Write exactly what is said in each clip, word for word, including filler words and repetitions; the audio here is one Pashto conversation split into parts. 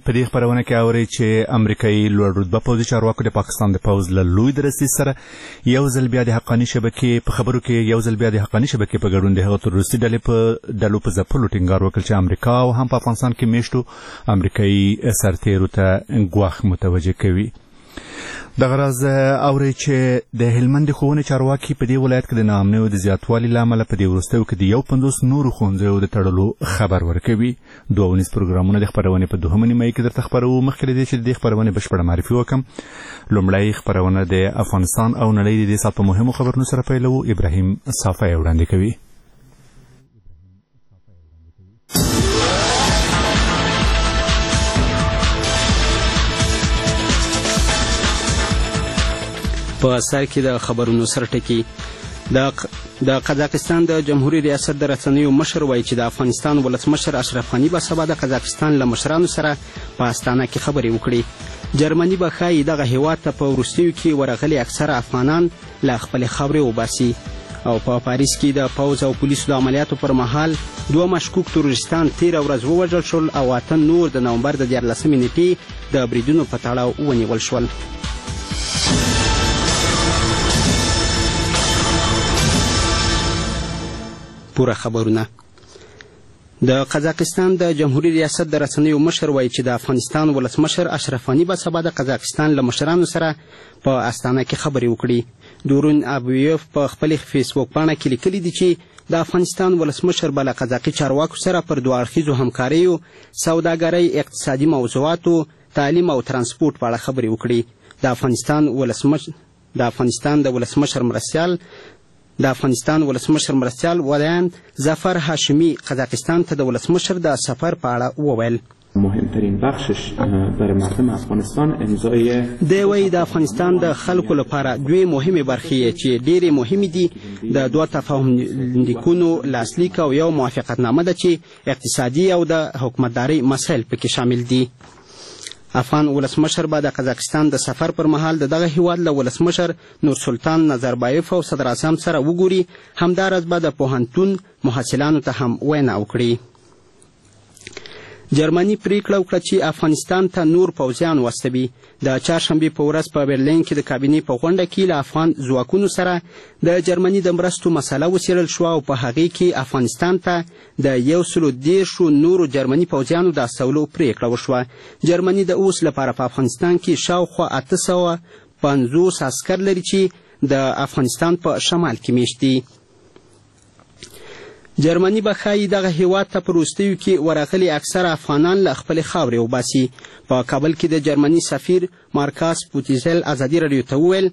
په دې خبرونه کې اورئ چې امریکایي لوړ رتبه پوځي چارواکو د پاکستان د پوځ له لوی درستیز سره یو ځل بیا د حقاني شبکې په خبرو کې یو ځل بیا د حقاني شبکې په ګډون د هغه تروریستي ډلې په ډلو په ځپلو ټینګار وکړ چې امریکا او هم په افغانستان کې میشتو امریکایي سرتیرو ته ګواښ متوجه کوي. دغه راز اورئ چې د هلمند ښوونې چارواکي په دې ولایت کې د ناامنیو د زیاتوالي له امله په دې وروستیو کې د یو پنځوس نورو ښوونځیو د تړلو خبر ورکوي. دوه ونیز پروګرامونه د خپرونې په دوهمه نیمایي کې درته خپروو. مخکې له دې چې د دې خپرونې بشپړه معرفي وکړم، لومړی خپرونه د افغانستان او نړۍ د دې ساعت په مهمو خبرونو سره پیلوو. ابراهیم صافی وړاندې کوي. په سر کې د خبرونو سره ټکی د قزاقستان د جمهوریت ریاست د رسنیو مشر وایي چې د افغانستان ولسمشر اشرف غني به سبا د قزاقستان له مشرانو سره په استانه کې خبرې وکړي. جرمني به ښایي دغه هیواد ته په وروستیو کې ورغلي اکثره افغانان له خپلې خاورې وباسي. او په پاریس کې د پوځ او پولیسو د عملیاتو پر مهال دوه مشکوک تروریستان تېره ورځ ووژل شول او اته نور د نومبر د دیارلسمې نیټې د بریدونو په تړاو ونیول شول. پوره خبرونه. د قزاقستان د جمهوریت ریاست د رسنیو مشر وایي چې د افغانستان ولسمشر اشرف غني به سبا د قزاقستان له مشرانو سره په استانه کې خبرې وکړي. دورون ابویف په خپل فیسبوک باندې کې لیکلي دي چې د افغانستان ولسمشر به له قزاقي چارواکو سره پر دوه اړخیزو همکاریو، سوداګرۍ، اقتصادي موضوعاتو، تعلیم او ترانسپورت په اړه خبرې وکړي. د افغانستان ولسمشر د افغانستان د ولسمشر مرستیال د افغانستان ولسمشر مرستیال ولیان ظفر هاشمی قزاقستان ته د ولسمشر د سفر په اړه وویل. مهمترین بخشش برای مردم افغانستان امضای دی وایي د افغانستان د خلکو لپاره دوی مهمې برخې چې ډېرې مهمې دي د دوه تفاهم لیکونو لاسلیک او یو موافقتنامه ده چې اقتصادي او د حکومتدارۍ مسایل پکې شامل دي. افغان ولسمشر به د قزاقستان د سفر پر مهال د دغه هیواد له ولسمشر نورسلطان نظربایف او صدر اعظم سره وګوري. همداراز به د پوهنتون محصلانو ته هم وینا وکړي. جرمني پریکړه وکړه چې افغانستان ته نور پوځیان واستوي. د چهارشنبې په ورځ په برلین کې د کابینې په غونډه کې له افغان ځواکونو سره د جرمني د مرستو مسله وڅېړل شوه او په هغې کې افغانستان ته د یو سلو دېرشو نورو جرمني پوځیانو د استولو پریکړه وشوه. جرمني د اوس لپاره په افغانستان کې شاوخوا اته سوه پنځوس عسکر لري چې د افغانستان په شمال کې میشت دي. جرمني به ښایي دغه هیواد ته په وروستیو کې ورغلي اکثره افغانان له خپلې خاورې وباسي. په کابل کې د جرمني سفیر مارکاس پوتیزل ازادي راډیو ته وویل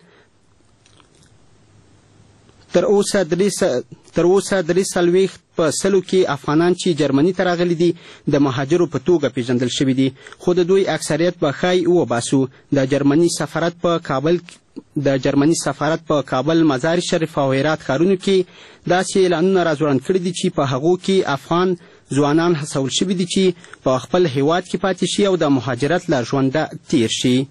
تر اوسه تر اوسه درې څلوېښت په سلو کې افغانان چې جرمني ته راغلي دي د مهاجرو په توګه پیژندل شوي دي، خو د دوی اکثریت به ښایي وباسو. د جرمني سفارت په کابل د جرمني سفارت په کابل، مزار شریف او هرات ښارونو کې داسې اعلانونه راځوړند کړي دي چې په هغو کې افغان ځوانان هڅول شوي دي چې په خپل هیواد کې پاتې شي او د مهاجرت له ژونده تیر شي.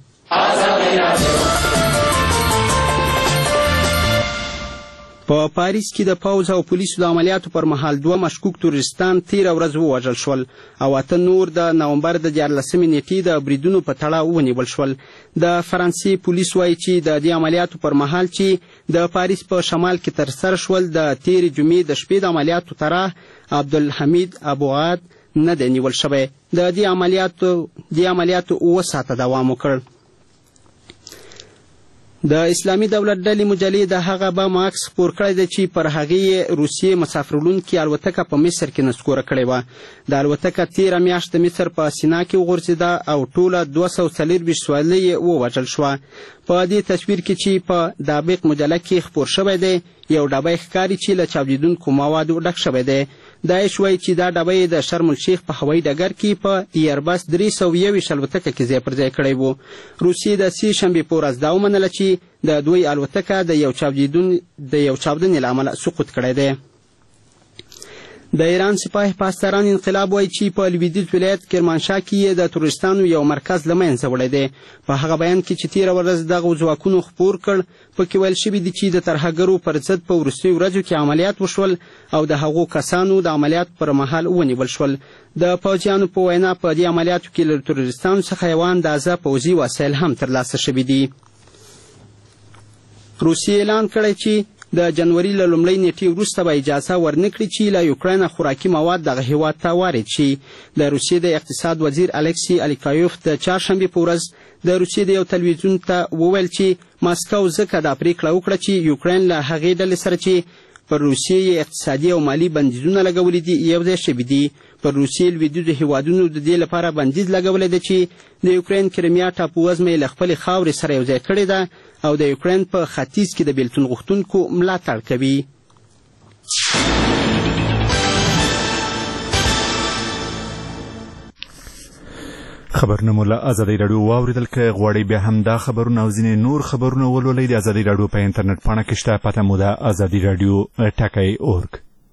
په پاریس کې د پوځ او پولیسو د عملیاتو پر مهال دوه مشکوک تروریستان تېره ورځ ووژل شول او اته نور د نومبر د دیارلسمې نیټې د بریدونو په تړاو ونیول شول. د فرانسې پولیس وایي چې د دې عملیاتو پر مهال چې د پاریس په شمال کې ترسره شول د تېرې جمعې د شپې د عملیاتو طرح عبدالحمید ابوعاد نه دی نیول شوی. د دې عملیاتو دې عملیاتو اوه ساعته دوام وکړ. د اسلامي دولت ډلې مجلې د هغه بم عکس خپور کړی دی چې پر هغې روسیې مسافرلونکې الوتکه په مصر کې نسکوره کړې وه. د الوتکه تېره میاشت د مصر په سینا کې وغورځېده او ټوله دوه سوه څلېرویشت سوارلۍ یې ووژل شوه. په دې تصویر کې چې په دابق مجله کې خپور شوی دی یو ډبی ښکاري چې له چاودېدونکو موادو ډک شوی دی. داعش وایي چې دا ډبی د شرم الشیخ په هوایي ډګر کې په ایربس درې سوه یوویشت الوتکه کې ځای پر ځای کړی و. روسیې د سې شنبې په ورځ دا ومنله چې د دوی الوتکه د یو چاودنې له امله سقوط کړی دی. د ایران سپاه پاسداران انقلاب وایي چې په لویدیځ ولایت کرمانشاه کې یې د تروریستانو یو مرکز له منځه وړی دی. په هغه بیان کې چې تېره ورځ دغو ځواکونو خپور کړ، پکې ویل شوي دي چې د ترهګرو پر ضد په وروستیو ورځو کې عملیات وشول او د هغو کسانو د عملیات پر مهال ونیول شول. د پوځیانو په وینا په دې عملیاتو کې له تروریستانو څخه یوه اندازه پوځي وسایل هم ترلاسه شوي دي. روسیې اعلان کړی چې د جنوري له لومړۍ نیټې وروسته به اجازه ورنکړي چې له یوکراین خوراکي مواد دغه هېواد ته وارد شي. د روسیې د اقتصاد وزیر الکسی الیکایوف د چهارشنبې په ورځ د روسیې د یو تلویزیون ته وویل چې ماسکو ځکه دا پریکړه وکړه چې یوکراین له هغې ډلې سره چې پر روسیې اقتصادي او مالي بندیزونه لګولي دي یو ځای شوي دي. پر روسیې لویدیځو هېوادونو د دې لپاره بندیز لګولی دی چې د یوکراین کرمیا ټاپووزمه یې له خپلې خاورې سره یو ځای کړې ده او د یوکراین په ختیځ کې د بېلتون غوښتونکو ملاتړ کوي. خبرونه مو له ازادۍ راډیو واورېدل. که غواړئ بیا هم دا خبرونه او ځینې نور خبرونه ولولئ، د ازادۍ راډیو په انټرنیټ پاڼه کې شته. پته مو ده ازادي راډیو ټکی اورګ.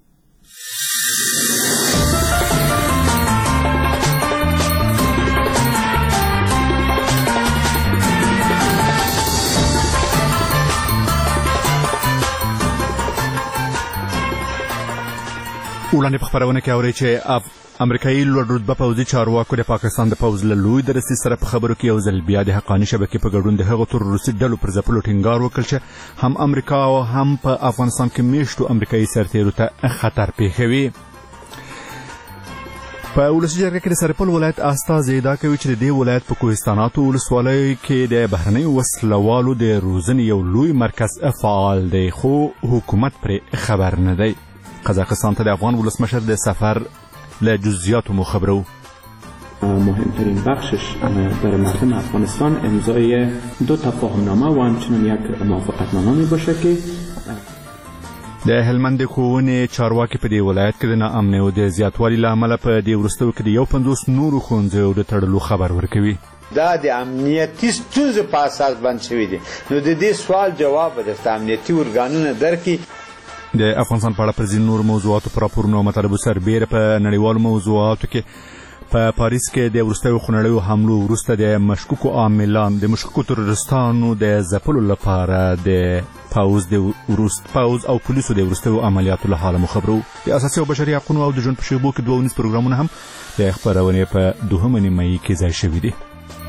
وړاندې په خپرونه کې اورئ چې امریکایي لوړ رتبه پوځي چارواکو د پاکستان د پوځ له لوی درستي سره په خبرو کې یو ځل بیا د حقاني شبکې په ګډون د هغو تروریستي ډلو پر ځپلو ټینګار وکړ چې هم امریکا او هم په افغانستان کې میشتو امریکایي سرتیرو ته خطر پیښوي. په ولسي جرګه کې د سرپل ولایت استازی ادعا کوي چې د دې ولایت په کوهستاناتو ولسوالیو کې د بهرنیو وسلوالو د روزنې یو لوی مرکز فعال دی، خو حکومت پرې خبر نه دی. قزاقستان ته د افغان ولسمشر د سفر له جزئیاتو مو خبرو. مهمترین بخشش برای مردم افغانستان امضای دو تفاهمنامه و همچنین یک موافقتنامه می باشه که د هلمند ښوونې چارواکي په دې ولایت کې د ناامنۍ او د زیاتوالي له امله په دې وروستیو کې د یو پنځوس نورو ښوونځیو د تړلو خبر ورکوي. دا د امنیتي ستونزو په اساس بند شوي دي، نو د دې سوال جواب به درته امنیتي ارګانونه درکړي. د افغانستان په اړه پر ځینو نورو موضوعاتو په راپورونو او مطالبو سربیره په نړیوالو موضوعاتو کې په پاریس کې د وروستیو خونړیو حملو وروسته د مشکوکو عاملان د مشکوکو تروریستانو د ځپلو لپاره د پوځ د وروست پوځ او پولیسو د وروستیو عملیاتو له حاله مو خبرو. د اساسي او بشري حقونو او د ژوند په شیبو کې دوه ونیز پروګرامونه هم د خپرونې په دوهمه نیمایي کې ځای شوي دي.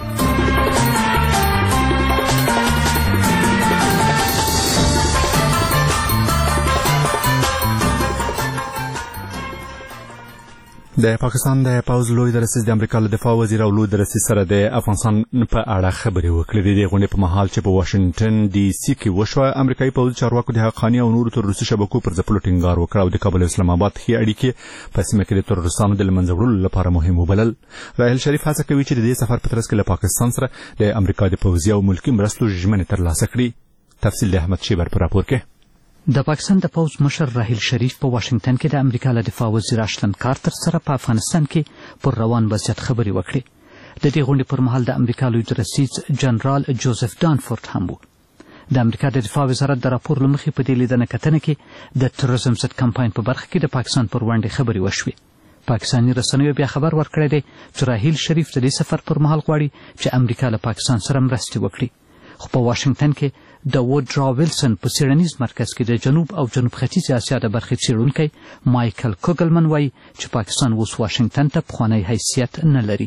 د پاکستان د پوځ لوی درستیز د امریکا له دفاع وزیر او لوی درستیز سره د افغانستان په اړه خبرې وکړې. د دې غونډې په مهال چې په واشنګټن ډي سي کې وشوه، امریکایي پوځي چارواکو د حقاني او نورو تروریستي شبکو پر ځپلو ټینګار وکړ او د کابل او اسلام آباد ښې اړیکې په سیمه کې د تروریستانو د له منځه وړلو لپاره مهم وبلل. راحیل شریف هڅه کوي چې د دې سفر په ترڅ کې له پاکستان سره د امریکا د پوځي او ملکي مرستو ژمنې ترلاسه کړي. تفصیل د احمد شیبر په راپور کې. د پاکستان د پوځ مشر راحیل شریف په واشنګټن کې د امریکا له دفاع وزیر اشتن کارتر سره په افغانستان کې پر روان وضعیت خبرې وکړې. د دې غونډې پر مهال د امریکا لوی درستیز جنرال جوزف دانفورد هم و. د امریکا د دفاع وزارت د راپور له مخې په دې لیدنه کتنه کې د تروریزم ضد کمپاین په برخه کې د پاکستان پر وړاندې خبرې وشوې. پاکستاني رسنیو بیا خبر ورکړی دی چې راحیل شریف د دې سفر پر مهال غواړي چې امریکا له پاکستان سره مرستې وکړي. خو په واشنګټن کې د وودرا ویلسن په څېړنیز مرکز کې د جنوب او جنوب ختیځې اسیا د برخې څېړونکی مایکل کوګلمن وایي چې پاکستان اوس واشنګټن ته پخوانی حیثیت نه لري.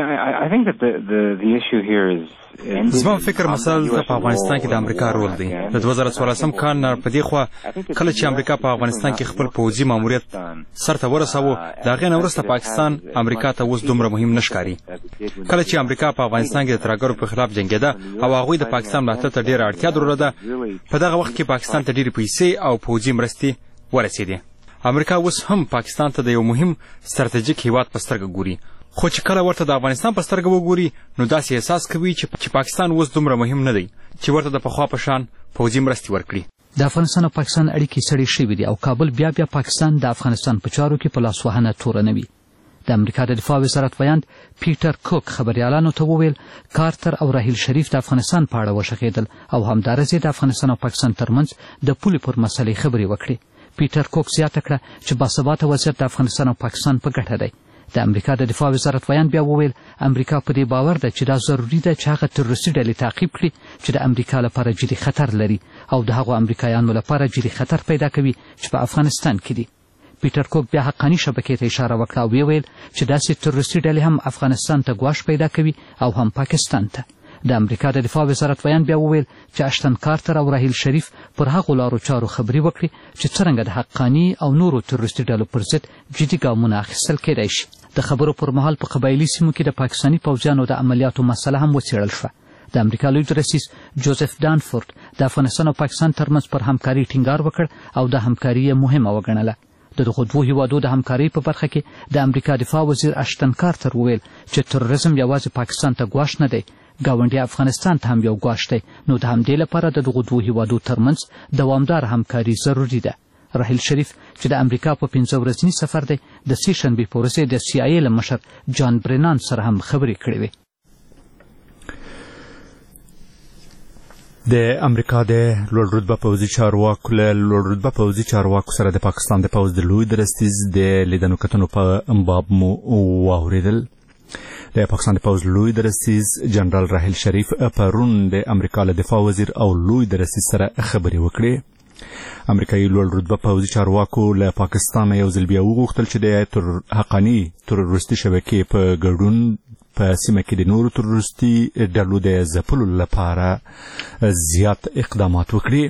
زما فکر مثلا په افغانستان کې د امریکا رول دی. د دوه زره څوارلسم کال نه په دې خوا کله چې امریکا په افغانستان کې خپل پوځي ماموریت سرته ورساوه، د هغې نه وروسته پاکستان امریکا ته اوس دومره مهم نه ښکاري. کله چې امریکا په افغانستان کې د ترهګرو په خلاف جنګېده او هغوی د پاکستان ملاتړ ته ډېره اړتیا درلوده، په دغه وخت کې پاکستان ته ډېرې پیسې او پوځي مرستې ورسېدې. امریکا اوس هم پاکستان ته د یو مهم ستراتیژیک هیواد په سترګه ګوري، خو چې کله ورته د افغانستان په سترګه وګوري نو داسې احساس کوي چې پاکستان اوس دومره مهم نه دی چې ورته د پخوا په شان پوځي مرستې ورکړي. د افغانستان او پاکستان اړیکې سړې شوې دي او کابل بیا بیا پاکستان د افغانستان په چارو کې په لاسوهنه تورنوي. د امریکا د دفاع وزارت ویاند پیټر کوک خبریالانو ته وویل کارتر او راحیل شریف د افغانستان په اړه وشخېدل او همدارس د افغانستان او پاکستان ترمنځ د پولې پر مسلې خبرې وکړې. پیټر کوک زیاته کړه چې باثباته وضعیت د افغانستان او پاکستان په ګټه دی. د امریکا د دفاع وزارت ویان بیا وویل امریکا په دې باور ده چې دا ضروري ده چې هغه تروریستي ډلې تعقیب کړي چې د امریکا لپاره جدي خطر لري او د هغو امریکایانو لپاره جدي خطر پیدا کوي چې په افغانستان کې دي. پیټر کوک بیا حقاني شبکې ته اشاره وکړه او ویل چې داسې تروریستي ډلې هم افغانستان ته ګواښ پیدا کوي او هم پاکستان ته. د امریکا د دفاع وزارت ویان بیا وویل چې اشتن کارتر او راهیل شریف پر هغو لارو چارو خبرې وکړي چې څرنګه د حقاني او نورو تروریستي ډلو پر ضد جدي ګامونه اخیستل کېدای شي. د خبرو پر مهال په قبایلي سیمو کې د پاکستاني پوځیانو د عملیاتو مسله هم وڅېړل شوه. د امریکا لوی رئیس جوزف دانفورد د افغانستان او پاکستان ترمنځ پر همکاري ټینګار وکړ او د همکاري یې مهمه وګڼله. د دغو دوو هیوادو د همکارۍ په برخه کې د امریکا دفاع وزیر اشتن کارتر وویل چې تروریزم یوازې پاکستان ته ګواښ نه دی، ګاونډي افغانستان ته هم یو ګواښ دی. نو د همدې لپاره د دغو دوو هیوادو ترمنځ دوامدار همکاري ضروري ده. راهیل شریف چې د امریکا په پنځه ورځني سفر دی د سې شنبې په ورځ د سی آی ای له مشر جان برینان سره هم خبرې کړې وې. د امریکا د لوړ رتبه پوځي چارواکو له لوړ رتبه پوځي چارواکو سره د پاکستان د پوځ د لوی درستیز د لیدنو کتنو په باب مو واورېدل. د پاکستان د پوځ لوی درستیز جنرال راهیل شریف پرون د امریکا له دفاع وزیر او لوی درستیز سره خبرې وکړې. امریکایي لوړ رتبه پوځي چارواکو له پاکستان یو ځل بیا وغوښتل چې د تر حقاني تروریستي شبکې په ګډون په سیمه کې د نورو تروریستي ډلو د ځپلو لپاره زیات اقدامات وکړي.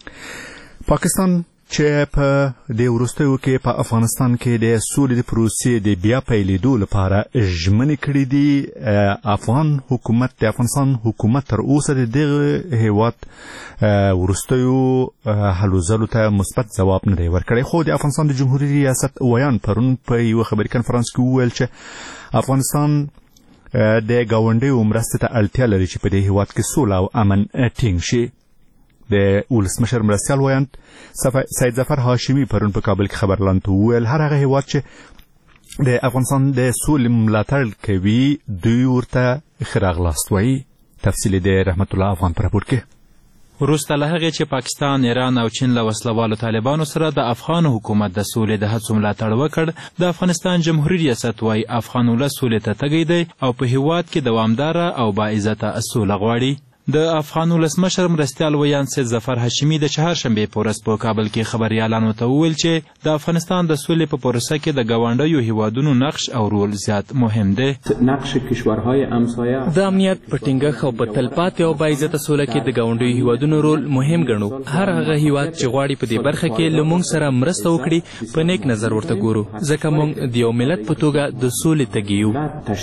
پاکستان چې په دې وروستیو کې په افغانستان کې د سولې د پروسې د بیا پیلېدو لپاره ژمنې کړې دي، افغان حکومت د افغانستان حکومت تر اوسه د دغه هیواد وروستیو هلو ځلو ته مثبت ځواب نه دی ورکړی. خو د افغانستان د جمهوري ریاست ویان پرون په یوه خبري کنفرانس کې وویل چې افغانستان د ګاونډیو مرستې ته اړتیا لري چې په دې هیواد کې سوله او امن ټینګ شي. د ولسمشر مرستیال ویاند سید ظفر هاشمي پرون په کابل کې خبرلاندو وویل هر هغه هیواد چې د افغانستان د سولې ملاتړ کوي دوی ورته ښه راغلاست وایي. تفصیل د رحمت الله افغان په راپور کې. وروسته له هغې چې پاکستان، ایران او چین له وسلوالو طالبانو سره د افغان حکومت د سولې د هڅو ملاتړ وکړ، د افغانستان جمهوري ریاست وایي افغان ولس سولې ته تږی دی او په هیواد کې دوامداره او باعزته سوله غواړي. د افغان ولسمشر مرستیال ویان سید ظفر هاشمي د چهارشنبې په ورځ په کابل کې خبریالانو ته وویل چې د افغانستان د سولې په پروسه کې د ګاونډیو هیوادونو نقش او رول زیات مهم دی. نقش کشورهای همسایه د امنیت په ټینګښت او په تلپاتې او باعزته سوله کې د ګاونډیو هیوادونو رول مهم ګڼو. هر هغه هیواد چې غواړي په دې برخه کې له موږ سره مرسته وکړي په نیک نظر ورته ګورو، ځکه موږ د یو ملت په توګه د سولې تږي یو.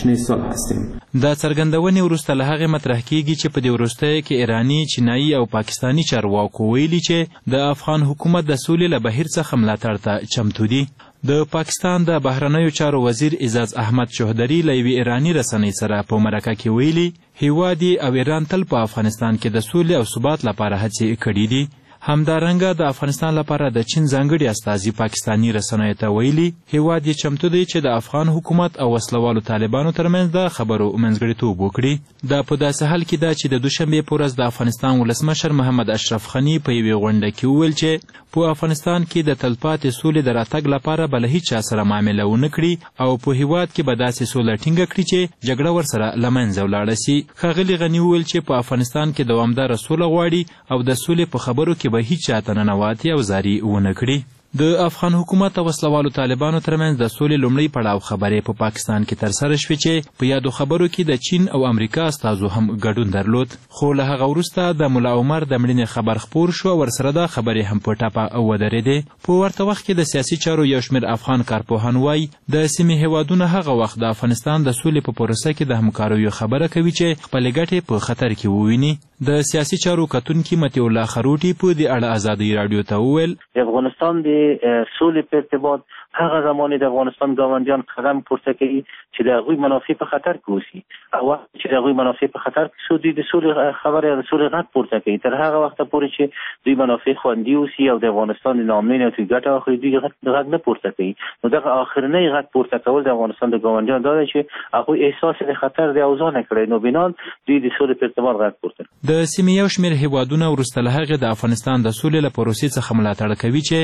د څرګندونې وروسته له هغې مطرح کیږي چې په دې وروستیو کې ایراني، چینایي او پاکستاني چارواکو ویلي چې د افغان حکومت د سولې له بهیر څخه ملاتړ ته چمتو دي. د پاکستان د بهرنیو چارو وزیر اعزاز احمد چوهدري له یوې ایراني رسنۍ سره په مرکه کې ویلي هیواد او ایران تل په افغانستان کې د سولې او ثبات لپاره هڅې کړي دي. همدارنګه د افغانستان لپاره د چین ځانګړي استازي پاکستاني رسنیو ته ویلي هیواد یې چمتو دی چې د افغان حکومت او وسلوالو طالبانو ترمنځ د خبرو منځګړیتوب وکړي. دا په داسې حال کې ده چې د دوشنبې په ورځ د افغانستان ولسمشر محمد اشرف غني په یوې غونډه کې وویل چې په افغانستان کې د تلپاتې سولې د راتګ لپاره به له هیچ چا سره معامله ونه کړي او په هیواد کې به داسې سوله ټینګه کړي چې جګړه ورسره له منځه ولاړه سي. ښاغلي غني وویل چې په افغانستان کې دوامداره سوله غواړي او د سولې په خبرو کې به هیچ چاته ننواتې او زاري ونه کړي. د افغان حکومت او وسلوالو طالبانو ترمنځ د سولې لومړی پړاو خبرې په پاکستان کې ترسره شوې چې په یادو خبرو کې د چین او امریکا استازو هم ګډون درلود. خو له هغه وروسته د ملا عمر د مړینې خبر خپور شو، ورسره دا خبرې هم په ټپه ودرېدې. په ورته وخت کې د سیاسي چارو یو شمېر افغان کارپوهان وایي د سیمې هیوادونه هغه وخت د افغانستان د سولې په پروسه کې د همکاریو خبره کوي چې خپلې ګټې په خطر کې وویني. د سیاسي چارو کتونکي مطیع الله خروټي په دې اړه ازادۍ راډیو ته وویل افغانستان د سولې په ارتباط هغه زمانه د افغانستان ګاونډیان قدم پورته کوي چې د هغوی منافع په خطر کې اوسي او وخت چې د هغوی منافع په خطر کې شو دوی د سولې خبرې د سولې غږ پورته کوي تر هغه وخته پورې چې دوی منافع خوندي اوسي او د افغانستان د ناامنۍ نه ګټه واخلي دوی غږ نه پورته کوي. نو دغه آخرنۍ غږ پورته کول د افغانستان د ګاونډیانو دا دی چې هغوی احساس د خطر د اوضاع نه کړی، نو بنان دوی د سولې په ارتباط غږ پورته کوي. د سیمې یو شمېر هیوادونه وروسته له هغې د افغانستان د سولې له پروسې څخه ملاتړ کوي چې په دې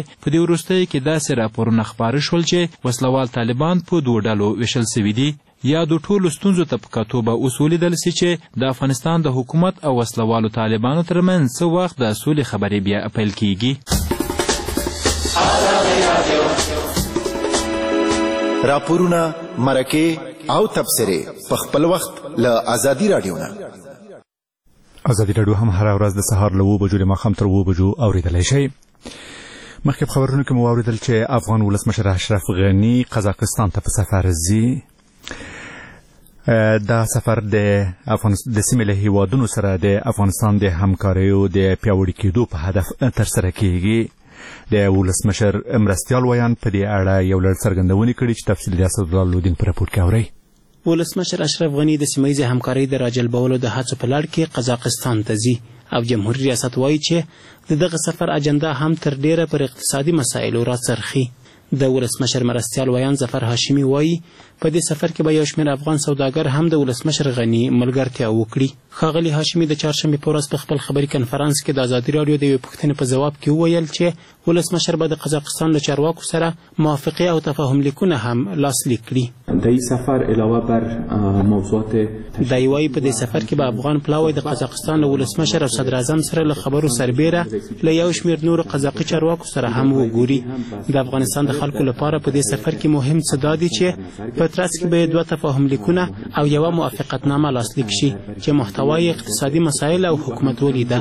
وروستیو کې داسې راپورونه خپاره شول چې وسلوال طالبان په دوو ډلو ویشل سوي دي. یا د ټولو ستونزو ته په کتو به اوس ولیدل سي چې د افغانستان د حکومت او وسلوالو طالبانو ترمنځ څه وخت د سولې خبرې بیا پیل کیږي. راپورونه، مرکې او تبصرې په خپل وخت له ازادي راډیو نه. ازادي راډیو هم هر ورځ د سهار له اوه بجو د ماښام تر اوه بجو اورېدلی شئ. مخکې په خبرونو کې مو واورېدل چې افغان ولسمشر اشرف غني قزاقستان ته په سفر ځي. دا سفر د د سیمې له هیوادونو سره د افغانستان د همکاریو د پیاوړي کېدو په هدف ترسره کیږي. د ولسمشر مرستیال ویان په دې اړه یو لړ څرګندونې کړي چې تفصیل د اسدالله لودین په راپور کې اورئ. ولسمشر اشرف غني د سیمه ییزې همکارۍ د راجلبولو د هڅو په لړ کې قزاقستان ته ځي او جمهوریت ریاست وایي چې د دغه سفر اجنډا هم تر ډیره پر اقتصادي مسایلو راڅرخي. د ولسمشر مرستیال ویان ظفر هاشمي وایي په دې سفر کې به یو شمېر افغان سوداګر هم د ولسمشر غني ملګرتیا وکړي. ښاغلي هاشمي د چهارشنبې په ورځ په خپل خبري کنفرانس کې د ازادي راډیو د یوې پوښتنې په ځواب کې وویل چې ولسمشر به د قزاقستان له چارواکو سره موافقې او تفاهم لیکونه هم لاسلیک کړي. در این سفر علاوه بر موضوعات دی وایي په دې سفر کې به افغان پلاوی د قزاقستان له ولسمشر او صدر اعظم سره له خبرو سربیره له یو شمېر نورو قزاقي چارواکو سره هم وګوري. د افغانستان د خلکو لپاره په دې سفر کې مهم څه دا دي چې په ترڅ کې به دوه تفاهم لیکونه او یوه موافقتنامه لاسلیک شي چې محتوای اقتصادي مسایل او حکومتولي ده.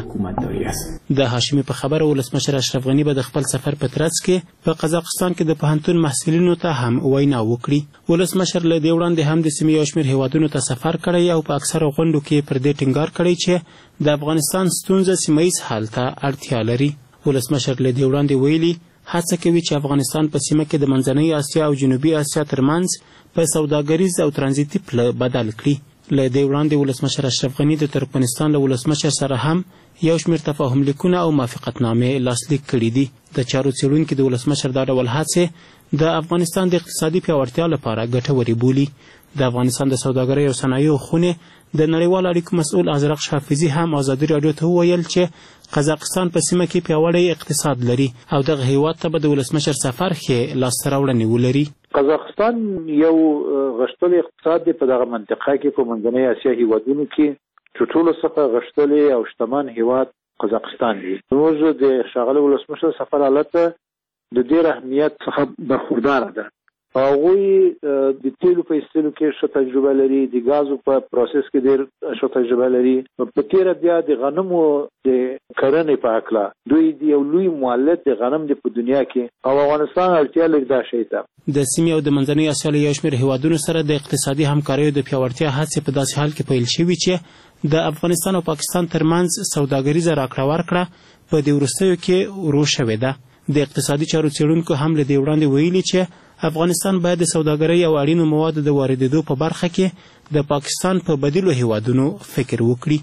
د هاشمي په خبره ولسمشر اشرف غني به د خپل سفر په ترڅ کې په قزاقستان کې د پوهنتون محصلینو ته هم وینا وکړي. ولسمشر له دې وړاندې هم د سیمې یو شمېر هیوادونو ته سفر کړی او په اکثرو غونډو کې پر دې ټینګار کړی چې د افغانستان ستونزه سیمه ییز حل ته اړتیا لري. ولسمشر له دې وړاندې ویلي هڅه کوي چې افغانستان په سیمه کې د منځنۍ اسیا او جنوبي اسیا ترمنځ په سوداګریز او ترانزیتي پله بدل کړي. له دې وړاندې ولسمشر اشرف غني د ترکمنستان له ولسمشر سره هم یو شمېر تفاهم لیکونه او موافقتنامې لاسلیک کړي دي. د چارو څېړونکي د ولسمشر دا ډول هڅې د افغانستان د اقتصادي پیاوړتیا لپاره ګټورې بولي. د افغانستان د سوداګرۍ او صنایعو خونې د نړیوالو اړیکو مسؤل ازرق حافظي هم ازادي راډیو ته وویل چې قزاقستان په سیمه کې پیاوړی اقتصاد لري او دغه هیواد ته به د ولسمشر سفر ښې لاسته راوړنې ولري. قزاقستان یو غښتلی اقتصاد دی په دغه منطقه کې په منځنۍ اسیا هیوادونو کې چې ټولو څخه غښتلی او شتمن هیواد قزاقستان دی. زموږ د ښاغلي ولسمشر سفر حالت د ډېر اهمیت څخه برخورداره ده. هغوی د تیلو په ایستلو کې ښه تجربه لري، د غازو په پروسس کې ډېر ښه تجربه لري. په تېره بیا د غنمو د کرنې په هکله دوی د یو لوی مولد د غنم د په دنیا کې او افغانستان اړتیا لري دا شی ته. د سیمې او د منځنۍ اسیا له یو شمېر هیوادونو سره د اقتصادي همکاریو د پیاوړتیا هڅې په داسې حال کې پیل شوي چې د افغانستان او پاکستان ترمنځ سوداګریزه راکړه ورکړه په دې وروستیو کې ورو شوې ده. د اقتصادي چارو څېړونکو هم له دې وړاندې ویلي چې افغانستان باید د سوداګرۍ او اړینو موادو د واردېدو په برخه کې د پاکستان په بدیلو هیوادونو فکر وکړي.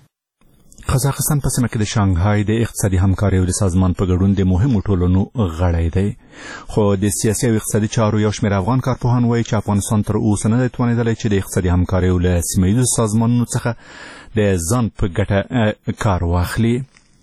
قزاقستان په سیمه کې د شانګهای د اقتصادي همکاریو د سازمان په ګډون د مهمو ټولنو غړی دی. خو د سیاسي او اقتصادي چارو یو شمېر افغان کارپوهان وایي چې افغانستان تر اوسه نه دی توانېدلی چې د اقتصادي همکاریو له سیمه ییزو سازمانونو څخه د ځان په ګټه کار واخلي.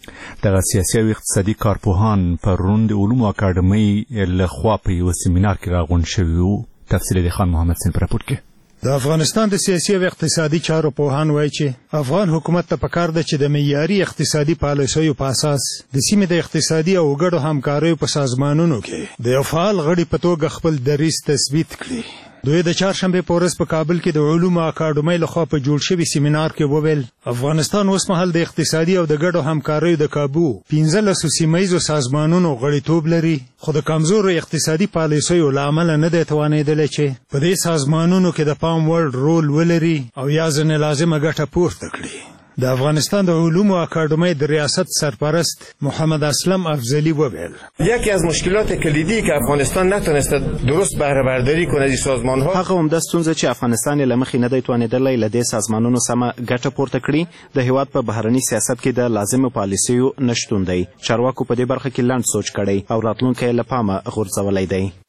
دغه سیاسي او اقتصادي کارپوهان پرون د علومو اکاډمۍ لخوا په یو سیمینار کې راغونډ شوي وو. تفصیل د خان محمد سین په راپور کې. د افغانستان د سیاسي او اقتصادي چارو پوهان وایي چې افغان حکومت ته پکار ده چې د معیاري اقتصادي پالیسیو په اساس د سیمې د اقتصادي او ګډو همکاریو په سازمانونو کې د یو فعال غړي په توګه خپل دریځ تثبیت کړي. دوی د چهارشنبې په ورځ په کابل کې د علومو اکاډمۍ لخوا په جوړ شوي سیمینار کې وویل افغانستان اوس مهال د اقتصادي او د ګډو همکاریو د کابو پنځلسو سیمه ییزو سازمانونو غړیتوب لري، خو د کمزورو اقتصادي پالیسیو له امله نه دی توانېدلی چې په دې سازمانونو کې د پام وړ رول ولري او یا ځینې لازمه ګټه پورته کړي. د افغانستان د علومو اکاډمۍ د ریاست سرپرست محمد اسلم افضلی وویل یکی از مشکلات کلیدی که افغانستان نتونسته درست بهره برداری کنه از سازمان‌ها هغه عمده ستونزه چې افغانستان له مخې نه دی توانېدلی له دې سازمانونو سمه ګټه پورته کړي د هیواد په بهرني سیاست کې د لازمو پالیسیو نشتون دی. چارواکو په دې برخه کې لنډ سوچ کړی او راتلونکی له پامه غورځولی دی.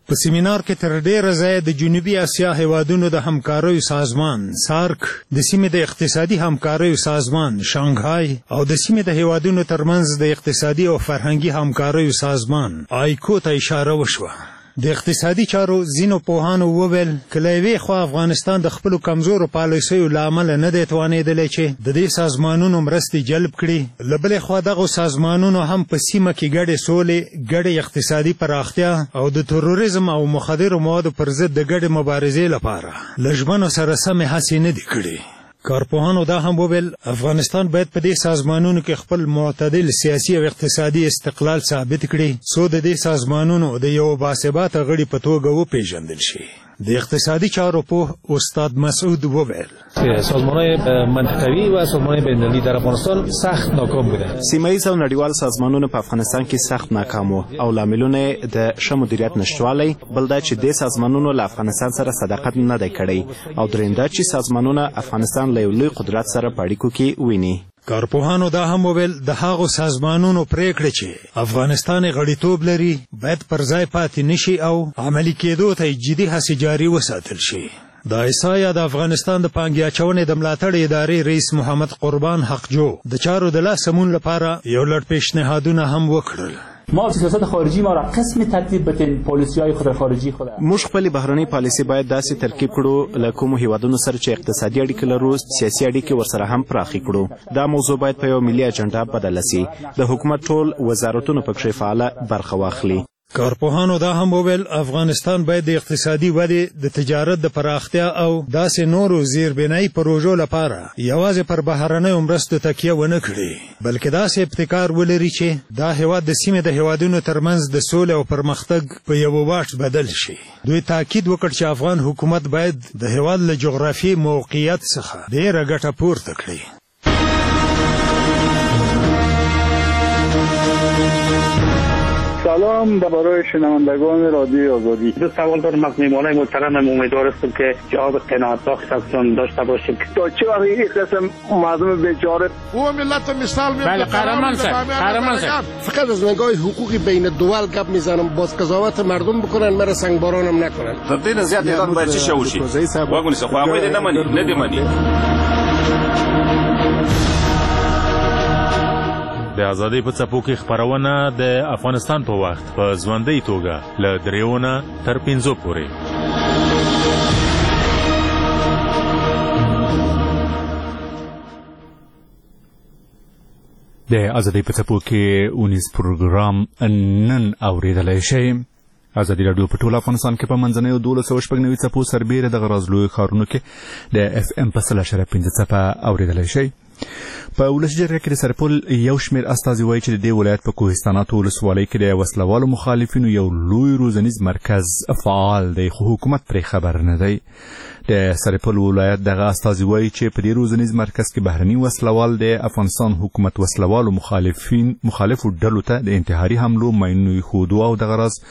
په سیمینار کې تر ډیره ځایه د جنوبي اسیا هیوادونو د همکاریو سازمان سارک، د سیمې د اقتصادي همکاریو سازمان شانګهای او د سیمې د هیوادونو ترمنځ د اقتصادي او فرهنګي همکاریو سازمان آیکو ته اشاره وشوه. د اقتصادي چارو ځینو پوهانو وویل که له یوې خوا افغانستان د خپلو کمزورو پالیسیو له امله نه دی توانېدلی چې د دې سازمانونو مرستې جلب کړي، له بلې خوا دغو سازمانونو هم په سیمه کې ګډې سولې، ګډې اقتصادي پراختیا او د تروریزم او مخدرو موادو پر ضد د ګډې مبارزې لپاره له ژمنو سره سمې هڅې نه دي کړې. کارپوهانو دا هم وویل افغانستان باید په دې سازمانونو کې خپل معتدل سیاسي او اقتصادي استقلال ثابت کړي څو د دې سازمانونو د یو باثباته غړي په توګه وپېژندل شي. د اقتصادي چارو پوه استاد مسعود وویل سازمان‌های منطقوي و سازمان‌های بین‌المللی در افغانستان سخت ناکام بوده. سیمه‌ایز او نړیوال سازمانونه په افغانستان کې سخت ناکام وو او لاملونه د ښه مدیریت نشټوالی، بل دا چې دې سازمانونو له افغانستان سره صداقت نه دی کړی او درېیم دا چې سازمانونه افغانستان له یو لوی قدرت سره په اړیکو کې ویني. کارپوهانو دا هم وویل د هغو سازمانونو پریکړې چې افغانستان غړیتوب لري باید پر ځای پاتې نشي او عملي کېدو ته جدي هڅې جاري وساتل شي. د ایسا یا د افغانستان د پانګې اچونې د ملاتړ ادارې رئیس محمد قربان حقجو د چارو د لاسمون لپاره یو لړ پیشنهادونه هم وکړل. ما سیاست خارجی ما را قسم ترتیب بدیم، پالیسی‌های خود خارجی خود موږ خپل بهرنۍ پالیسي باید داسې ترکیب کړو له کومو هیوادونو سره چې اقتصادي اړیکې لرو سیاسي اړیکې ورسره هم پراخې کړو. دا موضوع باید په یو ملي اجنډا بدله سي. د حکومت ټول وزارتونه پکښې فعاله برخه واخلي. کارپوهانو دا هم وویل افغانستان باید د اقتصادي ودې، د تجارت د پراختیا او داسې نورو زیربنایي پروژو لپاره یوازې پر بهرنیو مرستو تکیه ونه کړي، بلکې داسې ابتکار ولري چې دا هیواد د سیمې د هیوادونو ترمنځ د سولې او پرمختګ په یو واټ بدل شي. دوی تاکید وکړ چې افغان حکومت باید د هیواد له جغرافیې موقعیت څخه ډیره ګټه پورته کړي. سلام برای شنوندگان رادیو آزادی. دو سوال دارم از میهمانان محترمم، امیدوار هستم که جواب قناعت بخشتون داشته باشیم. تا چه وقت این قسم مردم بیچاره او ملت مثال میاد. بله قهرمان صاحب، قهرمان صاحب. فقط از نگاه حقوقی بین دول گپ میزنم، باز قضاوت مردم بکنن، مرا سنگبارانم نکنن. تر دې نه زیات اعلان باید چی شوشي. واګونی څه خو هغه دې نه مني، نه دې مني. د ازادۍ په څپو کې خپرونه د افغانستان په وخت په ژوندۍ توګه له دریو نه تر پنځو پورې. د ازادۍ په څپو کې اونیز پروګرام نن اورېدلی شئ. ازادي راډیو په ټول افغانستان کې په منځنیو دولس سوه شپږ نوي څپو سربیره دغه راز لویو ښارونو کې د اف ام په سل اشاریه پنځه څپه اورېدلی شئ. په ولسي جرګه کې د سرپل یو شمېر استازي وایي چې د دې ولایت په کوهستاناتو ولسوالۍ کې د وسلوالو مخالفینو یو لوی روزنیز مرکز فعال دی، خو حکومت پرې خبر نه دی. د سرپل ولایت دغه استازي وایي چې په دې روزنیز مرکز کې بهرني وسلوال د افغانستان حکومت وسلوالو مخالفین مخالفو ډلو ته د انتحاري حملو ماینونو ایښودو او دغه راز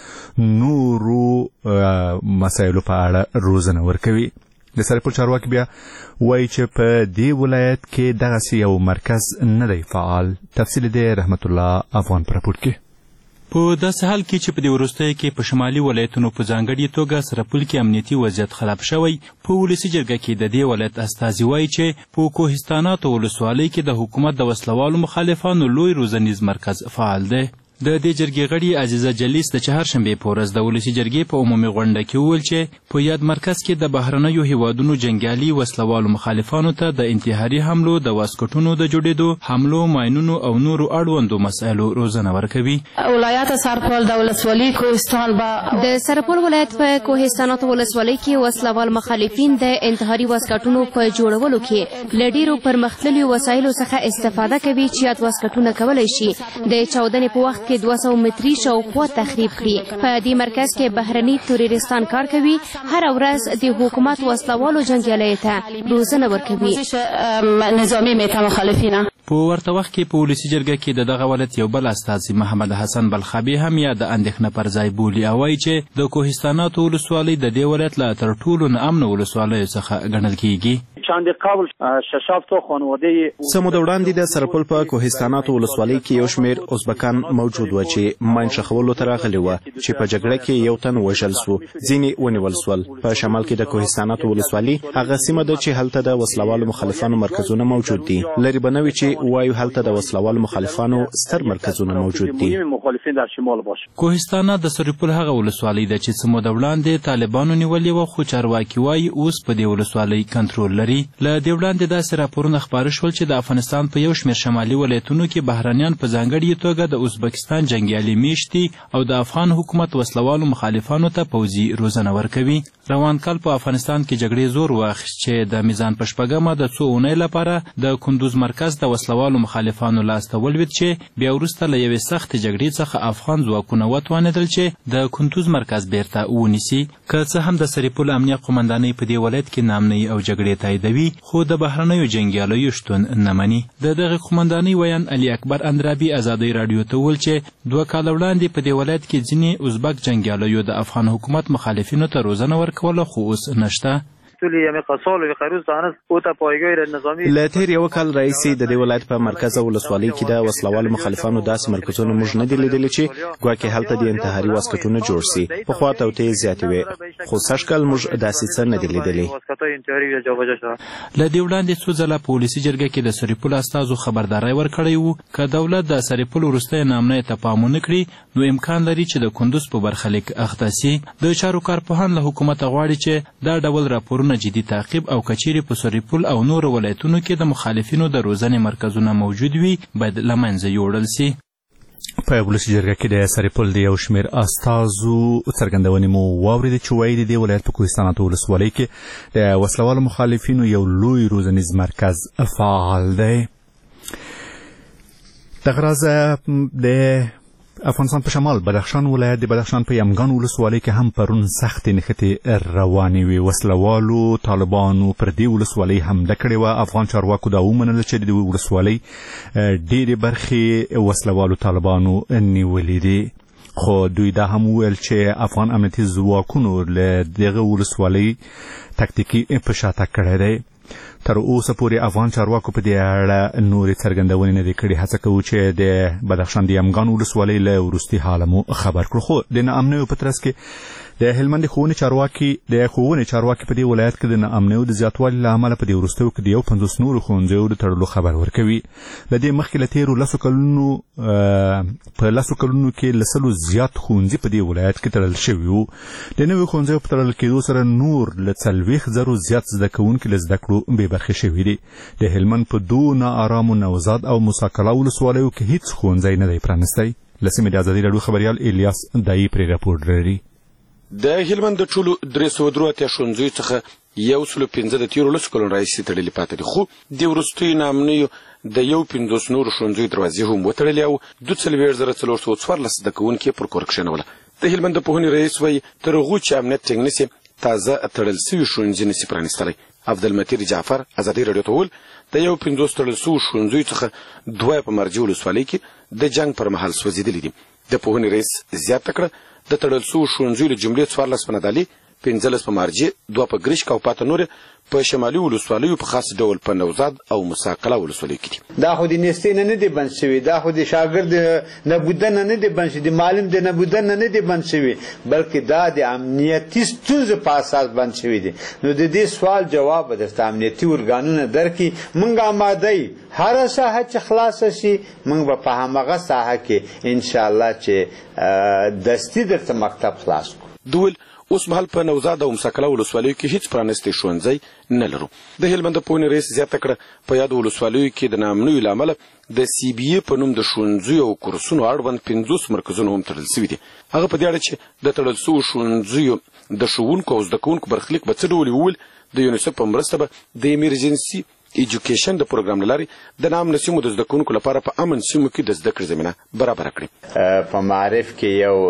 نورو مسایلو په اړه روزنه ورکوي. د سرپل چارواکي بیا وایي چې په دې ولایت کې دغسې یو مرکز نه دی فعال. تفصیل دی رحمت الله افغان په راپورټ کې. په داسې حال کې چې په دې وروستیو کې په شمالي ولایتونو په ځانګړې توګه سرپل کې امنیتي وضعیت خراب شوی، په ولسي جرګه کې د دې ولایت استازي وایي چې په کوهستاناتو ولسوالۍ کې د حکومت د وسلوالو مخالفانو لوی روزنیز مرکز فعال دی. د دې جرګې غړي عزیزه جلیس د چهارشنبې په ورځ د ولسي جرګې په عمومي غونډه کې وویل چې په یاد مرکز کې د بهرنیو هیوادونو جنګیالي وسلوالو مخالفانو ته د انتحاري حملو، د واسکټونو د جوړېدو، حملو، ماینونو او نورو اړوندو مسایلو روزنه ورکوي. ولایت سرپل د ولسوالۍ کوهستان به د سرپل ولایت په کوهستاناتو ولسوالۍ کې وسلوال مخالفین د انتحاري واسکټونو په جوړولو کې له ډېرو پرمختللو وسایلو څخه استفاده کوي چې یاد واسکټونه کولی شي د چاودنې په وخت کې دوه سوه متري شاوخوا تخریب کړي. په دې مرکز کې بهرني تروریستان کار کوي، هره ورځ د حکومت وسلوالو جنګیالیو ته روزنه ورکوي. نظامي میته مخالفینه په ورته وخت کې په ولسي جرګه کې د دغه ولایت یو بل استازي محمد حسن بلخابي هم یا د اندېښنه پر ځای بولي او وایي چې د کوهستاناتو ولسوالۍ د دې ولایت له تر ټولو ناامنه ولسوالیو څخه ګڼل کېږي. چند قبل شش هفت تا خانواده څه موده وړاندې د سرپل په کوهستاناتو ولسوالۍ کې یو شمېر ازبکان موجود و چې منشخولو ته راغلي وو چې په جګړه کې یو تن وژل سو، ځینې ونیول سول. په شمال کې د کوهستاناتو ولسوالۍ هغه سیمه ده چې هلته د وسلوالو مخالفانو مرکزونه موجود دي. لرې به نه وي چې ووایو هلته د وسلوالو مخالفانو ستر مرکزونه موجود دي. کوهستانه د سرپل هغه ولسوالۍ ده چې څه موده وړاندې طالبانو نیولې وه، خو چارواکي وایي اوس په دې ولسوالۍ کنټرول لري. له دې وړاندې داسې راپورونه خپاره شول چې د افغانستان په یو شمېر شمالي ولایتونو کې بهرنیان په ځانګړې توګه د ازبکستان جنګیالي میشت دي او د افغان حکومت وسلوالو مخالفانو ته پوځي روزنه ورکوي. روان کال په افغانستان کې جګړې زور واخیست چې د میزان په شپږمه د څو اونۍ لپاره د کندوز مرکز د وسلوالو مخالفانو لاسته ولوېد چې بیا وروسته له یوې سختې جګړې څخه افغان ځواکونه وتوانېدل چې د کندوز مرکز بیرته ونیسي. که څه هم د سرپل امنیه قومندانۍ په دې ولایت کې نامنۍ او جګړې تاییدوي، خو د بهرنیو جنګیالیو شتون نه مني. د دغې قومندانۍ ویان علي اکبر اندرابي ازادۍ راډیو ته وویل چې دوه کاله وړاندې په دې ولایت کې ځینې ازبک جنګیالیو د افغان حکومت مخالفینو ته روزنه ورکوله، خو اوس نشته. له تېر یو کال راهیسې د دې ولایت په مرکز او ولسوالۍ کې د وسلوالو مخالفانو داسې مرکزونه موږ نه دي لیدلي چې ګواکې هلته د انتحاري واسکټونه جوړ سي. پخوا توطئې زیاتې وې، خو سږ کال موږ داسې څه نه دي لیدلي. له دې وړاندې څو ځله په ولسي جرګه کې د سرپل استازو خبرداری ورکړی و که دولت د سرپل وروستی نامنۍ ته پام ونه کړي نو امکان لري چې د کندوز په برخلیک اخته سي. د چارو کارپوهان له حکومته غواړي چې دا ډول راپورونه جدي تعقیب او کچېرې په سرپل او نورو ولایتونو کې د مخالفینو د روزنې مرکزونه موجود وي باید له منځه یوړل سي. په ولسي جرګه کې د سرپل د یو شمېر استازو څرګندونې مو واورېدې چې وایي د دې ولایت په کوهستاناتو ولسوالۍ کې د وسلوالو مخالفینو یو لوی روزنیز مرکز فعال دی. دغه راز د افغانستان په شمال بدخشان ولایت د بدخشان په یمګان ولسوالۍ کې هم پرون سختې نښتې روانې وې. وسلوالو طالبانو پر دې ولسوالۍ حمله کړې وه. افغان چارواکو دا ومنله چې د ولسوالۍ ډېرې برخې وسلوالو طالبانو نیولې دي، خو دوی دا هم وویل چې افغان امنیتي ځواکونو له دغه ولسوالۍ تکتیکي په شاته کړی دی. تر اوسه پورې افغان چارواکو په دې اړه نورې څرګندونې نه دي کړې. هڅه کوو چې د بدخشان د یمګان ولسوالۍ له وروستي حاله مو خبر کړو. خو د ناامنیو په ترڅ کې د هلمند ښوونې چارواکي د ښوونې چارواکي په دې ولایت کې د ناامنیو د زیاتوالي له امله په دې وروستیو کې د یو پنځوس نورو ښوونځیو د تړلو خبر ورکوي. له دې مخکې له تېرو لسو کلونو په لسو کلونو کې له سلو زیات ښوونځي په دې ولایت کې تړل شوي وو. د نویو ښوونځیو په تړل کېدو سره نور له څلوېښت زرو زیات زده کوونکي له زده کړو بې برخې شوي دي. د هلمند په دوو ناارامو نوزاد او موساکلا ولسوالیو کې هیڅ ښوونځی نه دی پرانستی. له سیمې د ازادۍ راډیو خبریال الیاس دایي پرې راپور لري. د هلمند د ټولو درې سوه درې اتیا ښوونځیو څخه یو سلو پنځه د تېرو لسو کلونو راهیسې تړلي پاتې دي، خو د وروستیو ناامنیو د یو پنځوس نورو ښوونځیو دروازې هم وتړلې او دوه څلوېښت زره څلور سوه څوارلس زده کوونکي پر کور کښېنوله. د هلمند د پوهنې رئیس وایي تر هغو چې امنیت ټینګ نه سي تازه تړل سوي ښوونځي نسي پرانیستلی. عبدالمتیر جعفر ازادۍ راډیو ته وویل د یو پنځوس تړل سوو ښوونځیو څخه دوه په مرجع ولسوالۍ کې د جنګ پر مهال سوځېدلي دي. د پوهنې رئیس زیاته کړه د تړل سوو ښوونځیو له جملې څوارلس په نادالي، پنځلس په مارجې، دوه په ګرشک او پاته نورې په شمالي ولسوالیو په خاص ډول په نوزاد او مساکلا ولسوالیو کې دي. دا خو د نیستۍ نه نه دي بند شوي، دا خو د شاګرد نبوده نه نه دي بند شوي، د معلم د نبوده نه نه دي بند شوي، بلکې دا د امنیتي ستونزو په اساس بند شوي دي. نو د دې سوال جواب به درته امنیتي ارګانونه درکړي. موږ آماده یو هره ساحه چې خلاصه شي موږ به په همغه ساحه کې انشاءالله چې دستي درته مکتب خلاص کړو. دویل اوس مهال په نوزاد او مساکلا ولسوالیو کې هیڅ پرانستی ښوونځی نه لرو. د هلمند د پوهنې رئیس زیاته کړه په یادو ولسوالیو کې د ناامنیو له امله د سی بي ای په نوم د ښوونځیو او کورسونو اړوند پنځوس مرکزونه هم تړل سوي دي. هغه په دې اړه چې د تړل سوو ښوونځیو د ښوونکو او زده کوونکو برخلیک به څه ډول وویل، د یونیسف په مرسته به د ایمرجنسي ایجوکیشن د پروګرام له لارې د ناامنه سیمو د زده کوونکو لپاره په امن سیمو کې د زده کړې زمینه برابره کړي. په معارف کې یو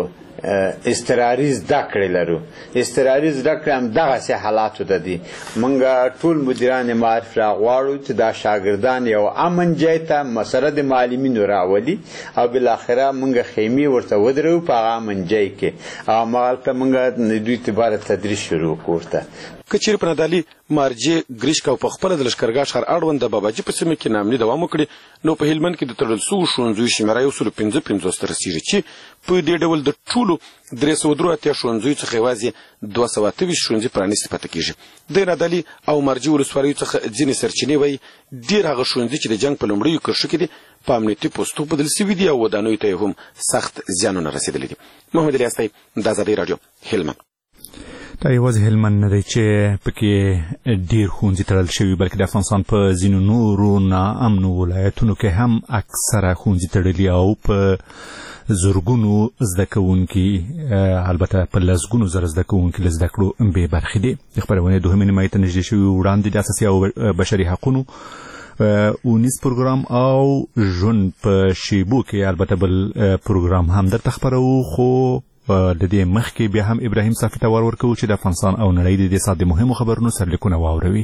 اضطراري زده کړې لرو. اضطراري زده کړې هم دغسې حالاتو ته دي. موږ ټول مدیران معارف راغواړو چې دا شاګردان یو امن ځای ته سره د معلمینو راولي او بالاخره موږ خیمې ورته ودرو په هغه امن ځای کې او هماغلته موږ دوی ته باید تدریس شروع کړو. که چیرې په نادالي مارجې ګریشک او په خپله د لښکرګاه ښار اړوند د باباجي په سیمه کې ناامني دوام وکړي نو په هلمند کې د تړل سوو ښوونځیو شمېره یو سلو پنځه پنځوس ته رسېږي چې په دې ډول د ټولو درې سوه درې اتیا ښوونځیو څخه یوازې دوه سوه اته ویشت ښوونځي پرانیستي پاتې کېږي. د نادالي او مارجې ولسوالیو څخه ځینې سرچینې وایي ډېر هغه ښوونځي چې د جنګ په لومړیو کرښو کې دي په امنیتي پوستو بدل سوي دي او ودانیو ته یې هم سخت زیانونه رسېدلي دي. محمد الیاس دی، د ازادۍ راډیو، هلمند. دا یوازې هلمند نه دی چې پکې ډېر ښوونځي تړل شوي بلکې د افغانستان په ځینو نورو ناامنو ولایتونو کې هم اکثره ښوونځي تړلي او په زرګونو زده کوونکي البته په لسګونو زره زده کوونکي له زده کړو بې برخې دي. د خپرونې دوهمې نیمایي ته نږدې شوي وړاندې د اساسي او بشري حقونو اونیز پروګرام او ژوند په شیبو کې البته بل پروګرام هم درته خپروو، خو د دې مخکې بیا هم ابراهیم صافي ته ور ورکوو چې د افغانستان او نړۍ د دې ساعت د مهمو خبرونو سرلیکونه واوروي.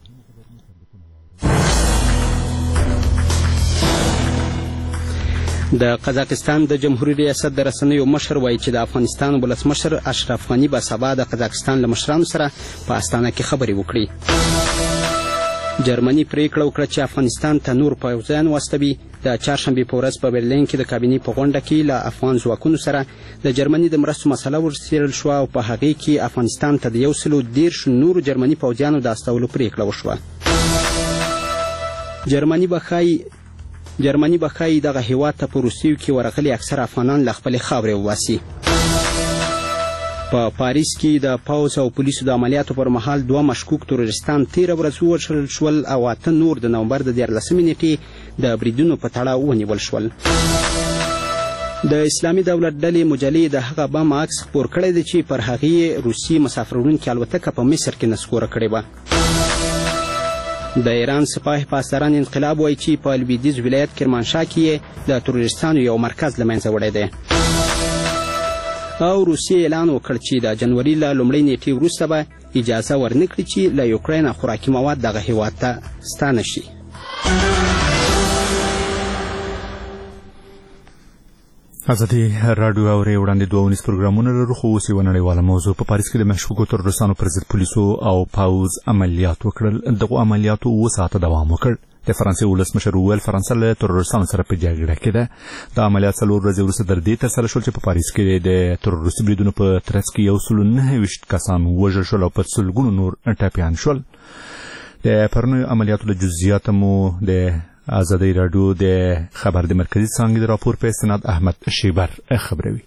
د قزاقستان د جمهوریت ریاست د رسنیو مشر وایي چې د افغانستان ولسمشر اشرف غني به سبا د قزاقستان له مشرانو سره په استانه کې خبرې وکړي. جرمني پریکړه وکړه چې افغانستان ته نور پوځیان واستوي. د چهارشنبې په ورځ په برلین کې د کابینې په غونډه کې له افغان ځواکونو سره د جرمني د مرستو مسله ورڅېړل شوه او په هغې کې افغانستان ته د یو سلو دېرشو نورو جرمني پوځیانو د استولو پریکړه وشوه. جرمني به ښایي جرمني به ښایي دغه هېواد ته په روسیو کې ورغلي اکثر افغانان له خپلې خاورې وباسي. په پاریس کې د پوځ او پولیسو د عملیاتو پر مهال دوه مشکوک تروریستان تېره ورځ ووژل شول او اته نور د نومبر د دیارلسمې نیټې د بریدونو په تړاو ونیول شول. د اسلامي دولت ډلې مجلې د هغه بم عکس خپور کړی دی چې پر هغې روسي مسافروړونکې الوتکه په مصر کې نسکوره کړې وه. د ایران سپاه پاسداران انقلاب وایي چې په لویدیځ ولایت کرمانشاه کې د تروریستانو یو مرکز له منځه وړی دی. او روسیې اعلان وکړ چې د جنوري له لومړۍ نیټې وروسته به اجازه ورنه کړي چې له یوکراین خوراکي مواد دغه هېواد ته ستانه شي. ازادي راډیو اوري وړاندې دوه ونیز پروګرامونه لرو، خو اوس یوه نړیواله موضوع. په پاریس کې د مشکوکو تروریستانو پر ضد پولیسو او پوځ عملیات وکړل. دغو عملیاتو اووه ساعته دوام وکړ. د فرانسې ولسمشر وویل فرانسه له تروریستانو سره په جګړه کې ده. د عملیات څلور ورځې وروسته تر دې ترسره شول چې په پاریس کې د تروریستي بریدونو په ترڅ کې یو سلو نهه ویشت کسان ووژل شول او په سلګونو نور ټپیان شول. د پرونیو عملیاتو د جزئیات مو د ازادۍ راډیو د خبر د مرکزي څانګې د راپور په استناد احمد شیبر خبروي.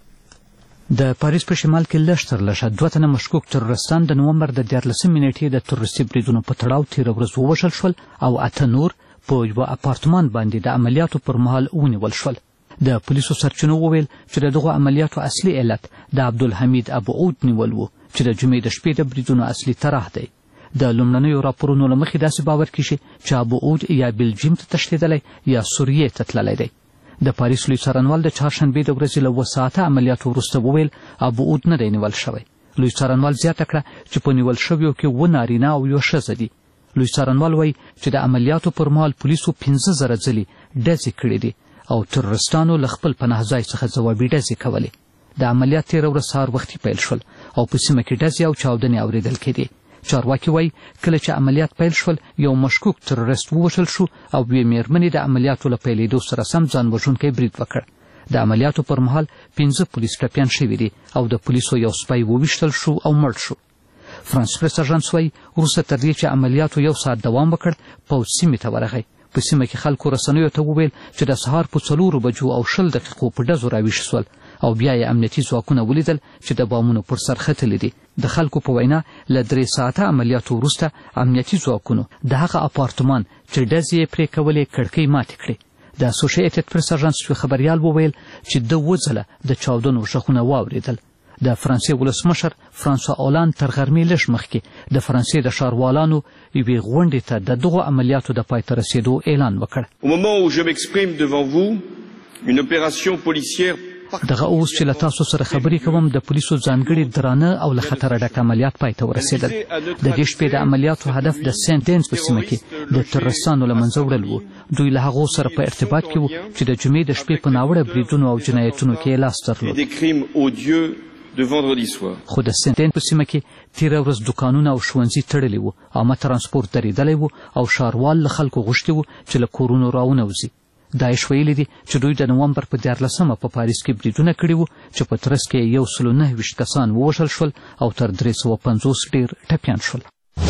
د پاریس په شمال کې لږ تر لږه دوه تنه مشکوک تروریستان د نومبر د دیارلسمې نیټې د تروریستي بریدونو په تړاو تېره ورځ ووژل شول او اته نور په یوه اپارتمان باندې د عملیاتو پر مهال ونیول شول. د پولیسو سرچینو وویل چې د دغو عملیاتو اصلي علت د عبدالحمید ابوعود نیول و چې د جمعې د شپې د بریدونو اصلي طرح دی. د لومړنیو راپورونو له مخې داسې باور کیږي چې ابوعود یا بلجیم ته تښتېدلی یا سوریې ته تللی دی. د پاریس لوی څارنوال د چهارشنبې د ورځې له اووه ساعته عملیاتو وروسته وویل ابوعود نه دی نیول شوی. لوی څارنوال زیاته کړه چې په نیول شویو کې اووه نارینه او یوه ښځه دي. لوی څارنوال وایي چې د عملیاتو پر مهال پولیسو پنځه زره ځلې ډزې کړې دي او تروریستانو له خپل پناه ځای څخه ځوابي ډزې کولې. د عملیات تېره ورځ سهار وختي پیل شول او په سیمه کې ډزې او چاودنې اورېدل کېدې. چارواکي وایي کله چې عملیات پیل شول یو مشکوک تروریست ووژل شو او یوې مېرمنې د عملیاتو له پیلېدو سره سم ځان وژونکی برید وکړ. د عملیاتو پر مهال پنځه پولیس ټپیان شوي دي او د پولیسو یو سپی وویشتل شو او مړ شو. فرانس پریس اژانس وایي وروسته تر دې چې عملیاتو یو ساعت دوام وکړ پوځ سیمې ته ورغی. په سیمه کې خلکو رسنیو ته وویل چې د سهار په څلورو بجو او شل دقیقو په ډزو راویښ شول او بیا یې امنیتي ځواکونه ولیدل چې د بامونو پر سر ختلي دي. د خلکو په وینا له درې ساعته عملیاتو وروسته امنیتي ځواکونو د هغه اپارتمان چې ډزې یې پرې کولې کړکۍ ماتې کړې. د اسوشییټډ پریس اژانس یو خبریال وویل چې ده اووه ځله د چاودنو غږونه واورېدل. د فرانسې ولسمشر فرانسوا اولاند تر غرمې لږ مخکې د فرانسې د ښاروالانو یوې غونډې ته د دغو عملیاتو د پای ته رسېدو اعلان وکړ. دغه اوس چې له تاسو سره خبرې کوم د پولیسو ځانګړي درانه او له خطره ډک عملیات پای ته ورسېدل. د دې شپې د عملیاتو هدف د سینټ دینز په سیمه کې د تروریستانو له منځه وړل و. دوی له هغو سره په ارتباط کې وو چې د جمعې د شپې په ناوړه بریدونو او جنایتونو کې یې لاس درلود. de vendredi soir. خو د سنتین په سیمه کې تیره ورځ دوکانونه او ښوونځي تړلي وو، عامه ترانسپورت درېدلی وو او ښاروال له خلکو غوښتي وو چې له کورونو راونوځي. داعش ویلي دي چې دوی د نومبر په دیارلسمه په پاریس کې بریدونه کړي وو چې په ترڅ کې یو سل نهه ویشت کسان ووژل شول او تر درې سوه پنځوس ډېر ټپیان شول.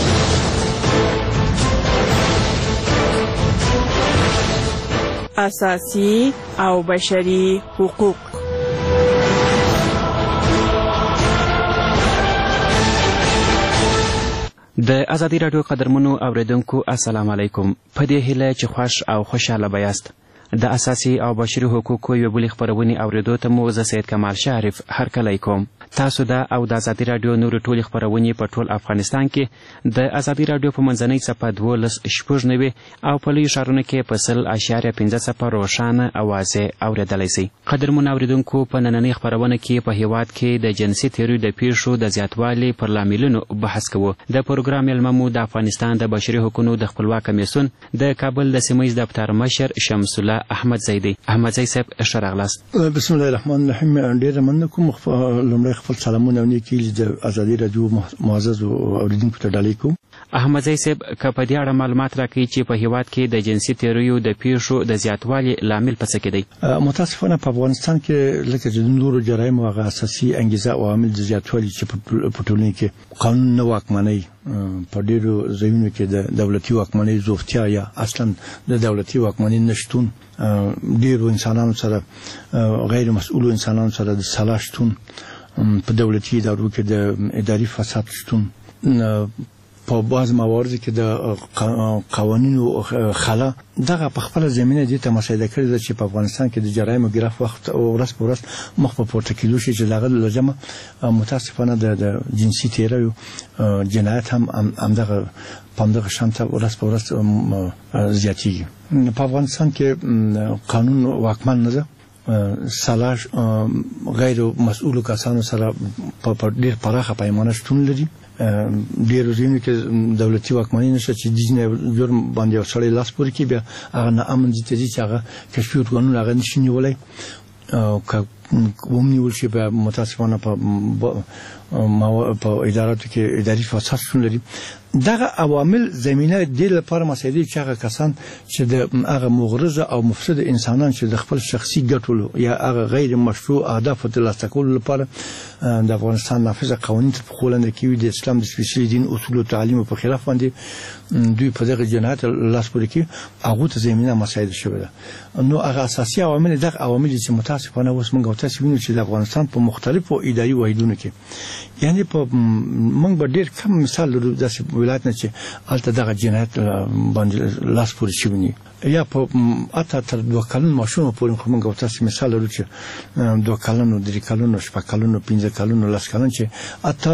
اساسي او بشري حقوق. د ازادي راډیو قدرمنو اوریدونکو السلام علیکم. په دې هیله چې خوښ او خوشحاله به یاست. د اساسي او بشري حقوقو یوې بلې خپرونې اورېدو ته مو زه سید کمال شریف هرکلی کوم. تاسو دا او د ازادي راډیو نورې ټولې خپرونې په ټول افغانستان کې د ازادي راډیو په منځنۍ څپه دولس شپږ نوي او په لویو ښارونو کې په سل اشاریه پنځه څپه روښانه اوازې اورېدلی سئ. قدرمنو اورېدونکو، په نننۍ خپرونه کې په هېواد کې د جنسي تیریو د پیښو د زیاتوالي پر لاملونو بحث کوو. د پروګرام میلمه مو د افغانستان د بشري حقوقو د خپلواک کمیسیون د کابل د سیمه ییز دفتر مشر شمس الله احمد زیدی. احمد زی صاحب ښه راغلاست. بسم الله الرحمن الرحیم. ډېره مننه کوم. لومړی خپل سلامونه او نیکي د ازادي راډیو معزز اوریدونکو ته ډالۍ کوم. احمد زی صاحب، که په دې اړه معلومات راکړئ چې په هېواد کې د جنسي تیریو د پیښو د زیاتوالي لامل په څه کې دی؟ متاسفانه په افغانستان کې لکه چې د نورو جرایمو هغه اساسي انګیزه او عامل د زیاتوالي چې په ټولنه کې قانون نه واکمنۍ، په ډېرو ځایونو کې د دولتي واکمنۍ زوفتیا یا اصلا د دولتي واکمنۍ نشتون، ډېرو انسانانو سره غیر مسؤلو انسانانو سره د سلا شتون، په دولتي ادارو کې د اداري فساد شتون، په بعض مواردو کې د قوانینو خلا، دغه په خپله زمینه دې ته مساعده کړې ده چې په افغانستان کې د جرایمو ګراف وخت او ورځ په ورځ مخ په پورته کېدو شي چې د هغه له جمع متاسفانه د جنسي تیریو جنایت هم همدغه په همدغه شان ته ورځ په ورځ زیاتېږي. په افغانستان کې قانون واکمن نه ده. سلاش غیر مسؤلو کسانو سره په ډېر پراخه پیمانه شتون لري. ډېرو ځایونو کې دولتي واکمني نشته چې د ځینې جرم باندې یو سړی لاس پورې کړي، بیا هغه ناامن ځای ته ځي چې هغه کشفي ارګانونه هغه نشي نیولی. که ونیول شي بیا متاسفانه په اداراتو کې اداري فساد شتون لري. دغه عوامل زمینه دې لپاره مساعدې چې هغه کسان چې د هغه مغرضه او مفسد انسانان چې د خپل شخصي ګټو یا هغه غیر مشروع اهدافو ترلاسه کولو لپاره د افغانستان نافذه قوانین تر پښو لاندې کوي، د اسلام د سپېڅلي دین اصول او تعلیمو په خلاف باندې دوی په دغه جنایت لاس پورې کوي، هغو ته زمینه مساعده شوې ده. نو هغه اساسي عوامل دغه عوامل چې متاسفانه اوس موږ او تاسو وینو چې د افغانستان په مختلفو اداري واحدونو کې، یعنې په موږ به ډېر کم مثال لرو داسې ولایت نه چې هلته دغه جنایت باندې لاس پورې شوي نه یا په حتی تر دوه کلن ماشومو پورې خو موږ او تاسو مثال لرو چې دوه کلنو، درې کلنو، شپږ کلنو، پنځه کلنو، لس کلن چې حتی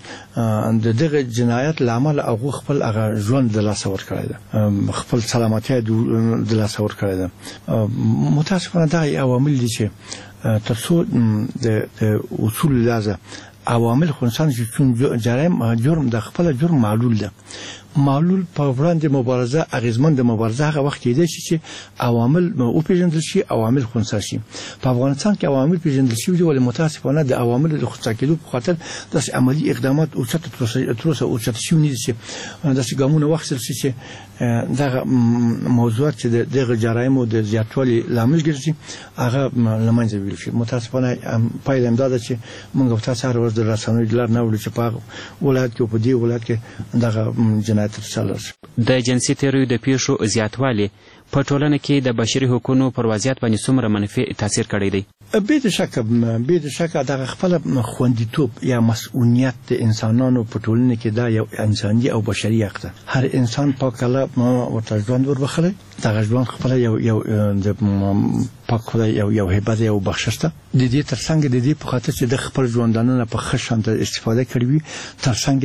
د دغه جنایت له امله هغوی خپل هغه ژوند د لاسه ورکړی ده، خپل سلامتیا د لاسه ورکړی ده. متاسفانه دغه عوامل دي چې تر څو د اصول لازم عوامل خو انسان چې جرایم جرم د خپل جرم معلول ده، معلول په وړاندې مبارزه اغیزمن د مبارزه هغه وخت کېدای شي چې عوامل وپېژندل شي، عوامل خنثی شي. په افغانستان کې عوامل پیژندل شوي دي، ولې متاسفانه د عواملو د خنثی کېدو په خاطر داسې عملي اقدامات اوچته تر اوسه اوچته شوي نه دي چې داسې ګامونه واخیستل شي چې دغه موضوعات چې د دغه جرایمو د زیاتوالي لامل ګرځي هغه له منځه ویل شي. متاسفانه پایله همدا ده چې موږ او تاسو هره ورځ د رسنیو د لارې نه اورو چې په هغه ولایت کې او په دې ولایت کې دغه جنایت ترسره شي. د جنسي تیریو د پیښو زیاتوالی په ټولنه کې د بشري حقوقو پر وضعیت باندې څومره منفي تاثیر کړی دی؟ بې د شکه بې د شکه دغه خپله خوندیتوب یا مسؤلیت د انسانانو په ټولنه کې دا یو انساني او بشري حق ده. هر انسان پاک الله ورته ژوند وربخلی، دغه ژوند خپله یو یو د پاک خدای یو یو هبه ده، یو بخشش ده. د دې تر څنګ د دې په خاطر چې د خپل ژوندانه نه په ښه شان استفاده کړې وي، تر څنګ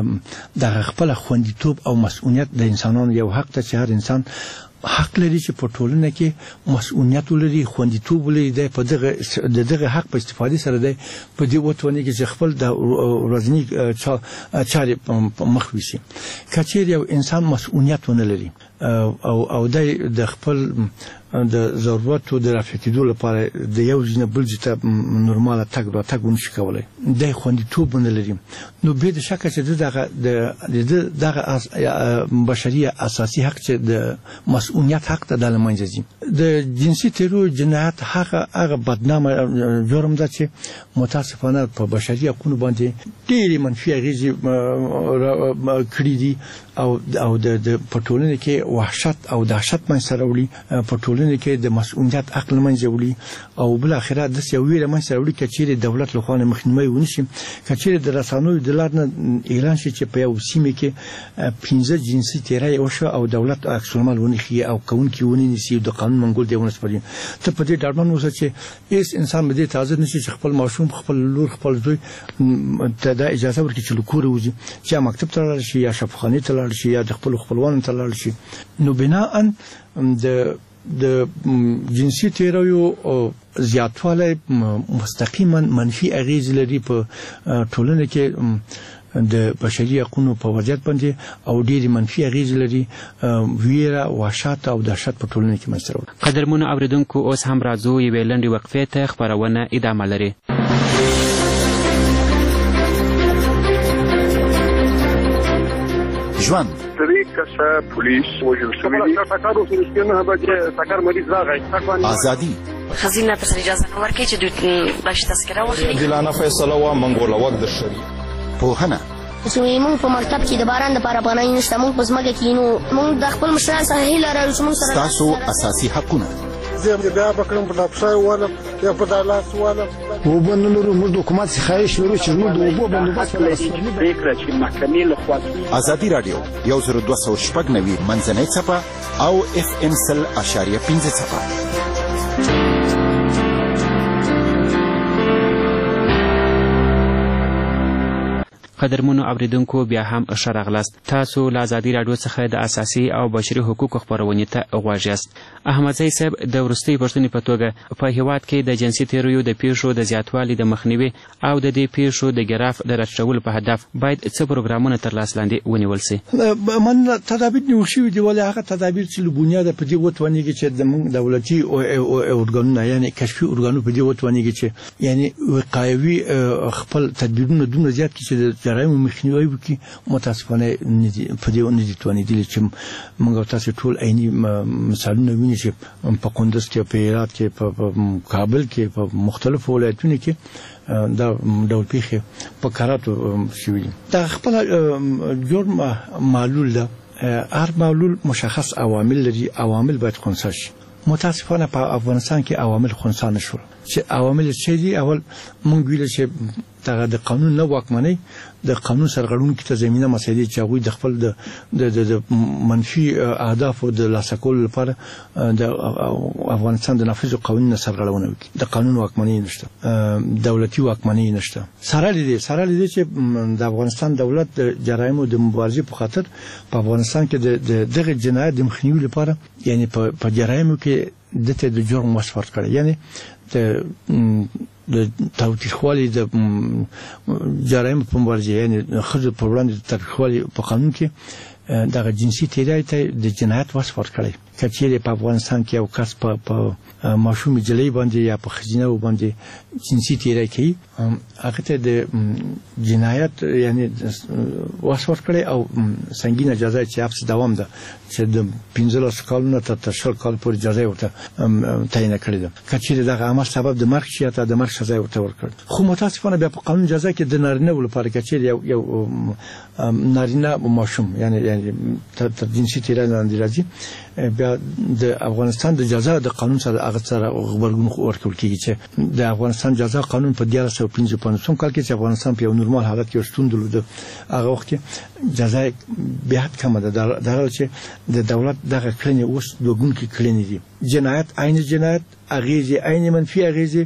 دغه خپله خوندیتوب او مسؤلیت د انسانانو یو حق ده چې هر انسان حق لري چې په ټولنه کې مسؤلیت ولري، خوندیتوب ولري. دی په دغه د دغه حق په استفادې سره دی په دې وتوانېږي چې خپل د ورځني چارې مخ ویسي. که چیرې یو انسان مسؤلیت ونه لري، او او د خپل د ضرورت او د رافیکېدو لپاره د یو ځنه بل ځای نورماله تګ را تګ ونشي کولای د خوندیتوب نه لري نو به د شکه چې دغه د دغه بشري اساسي حق چې د مسؤلیت حق د لمنځه دي د جنسي تیرو جنایت هغه هغه بدنامه جرم ده چې متاسفانه په بشري حقوقو باندې ډېری منفي اغېزې کړې دي او او د پټولنې کې وحشت او دهشت منځ سره وړي پټولنې کې د مسؤلیت عقل منځ وړي او بل اخره د سیویره منځ سره وړي کچېره دولت له خوا مخنیوي ونشي کچېره د رسانو د لار نه اعلان شي چې په یو سیمه کې پنځه جنسي تیرای وشو او دولت عکس العمل ونخي او کون کې ونی نسی د قانون منګول دی ونسپړي ته په دې ډاډمن اوسه چې هیڅ انسان به دې تازه نشي چې خپل ماشوم خپل لور خپل زوی ته د اجازه ورکړي چې لکور وځي چې مکتب ته لاړ شي یا شفاخانه ته لاړ شي یا د خپل خپلوان ته لاړ شي نو بناء د د جنسي تیرایو زیاتوالی مستقیما منفي اغیز لري په ټولنه کې د بشري حقوقو په وضعیت باندې او ډېری منفي اغیز لري ویره وحشت او دهشت په ټولنه کې منځته راوړي. قدرمنو اوریدونکو اوس هم راځو یوې لنډې وقفې ته خپرونه ادامه لري. ژوند درې کسه پولیس وژل شوي دي. ټکر وشو نه بجې ټکر مریض راغی. ازادي خزینه پر اجازه نه ورکړي چې دوی باش تذکره واخلي. عادلانه فیصله وا منګوله وخت د شری. پوهنه زموږ په مکتب کې د باران لپاره پناه نشته موږ په ځمکه کې نو موږ د خپل مشران سره هیله لرو چې موږ سره تاسو اساسي حقونه زه بیا بکرم په دپسای ولم یا په دالاس ولم وبو نه لرو موږ د حکومت څخه خواهش لرو چې موږ د اوبو بندوبست پرېکړه چې محکمې لخوا ازادي رادیو یو زر دوه سوه شپږ نوي منځنۍ څپه او اف ام سل اشاریه پنځه څپه. قدرمنو اوریدونکو بیا هم ښه راغلاست. تاسو له ازادي راډیو څخه د اساسي او بشري حقوقو خپرونې ته غوږ یاست. احمدزی صاحب د وروستۍ پوښتنې په توګه په هیواد کې د جنسي تیریو د پیښو د زیاتوالي د مخنیوي او د دې پیښو د ګراف د راټولو په هدف باید څه پروګرامونه تر لاس لاندې ونیول سي؟ من تدابیر نیول شوي دي ولې هغه تدابیر چې له بنیاده په دې وتوانېږي چې زموږ دولتي ارګانونه یعنې کشفي ارګانونه په دې وتوانېږي چې یعنې وقایوي خپل تدبیرونه دومره زیات کړي چې د جرایم مخنیوي وکړي. متاسفانه په دې نه دي توانېدلي چې موږ تاسو ټول عیني مثالونه وینئ چې په کندز کې په هرات کې په کابل کې په مختلفو ولایتونو کې دا ډول پیښې په کاراتو شوي دي. دا خپل جرم معلول ده. هر معلول مشخص عوامل لري. عوامل باید خنثی شي. متاسفانه په افغانستان کې عوامل خنثی نشول. چې عوامل څه دي؟ اول مونږ ویل چې دغه د قانون نه واکمنۍ د قانون سرغړونکو ته زمينه مسایل چې هغوی د خپل د د منفي اهدافو د لاسه کولو لپاره د افغانستان د نافذ قوانینو سرغړونه وکړي. د قانون واکمنۍ نشته. دولتي واکمنۍ نشته. سره لیدي سره لیدي چې د افغانستان دولت د جرایمو د مبارزې په خاطر په افغانستان کې د دغه جنایت د مخنیوي لپاره یعنی په جرایمو کې دته د جرم وصف کړي. یعنی د د تاوتریخوالي د جرایم په مبارزه یعنی خځو په وړاندې د تاوتریخوالي په قانون کې دغه جنسي تیری ته د جنایت وصف ورکړی. که چیرې په افغانستان کې یو کس په ماشومې جلۍ باندې یا په ښځینه باندې جنسي تیری کوي هغه ته د جنایت یعنی وصف ورکړی او سنګینه جزا چې حبس دوام ده چې د پنځلس کالونو تر شل کال پورې جزا ورته تعیین کړې ده. که چیرې دغه عمل سبب د مرګ شي یا د مرګ سزا ورته ورکړي. خو متاسفانه بیا په قانون جزا کې د نارینه لپاره که چیرې یو یو نارینه ماشوم یعنی یعنی تر جنسي تیری لاندې راځي بیا د افغانستان د جزا د قانون سره هغه سره غبرګون ورکول کیږي چې د افغانستان جزا قانون په دیارلس سوه پنځه پنځوسم کال کې چې افغانستان په یو نورمال حالت کې شتون درلود هغه وخت کې جزا بیا کمه ده. دا چې د دولت دغه کړنې اوس دوګون کې کړنې دي. جنایت عین جنایت اغیزې عین منفي اغیزې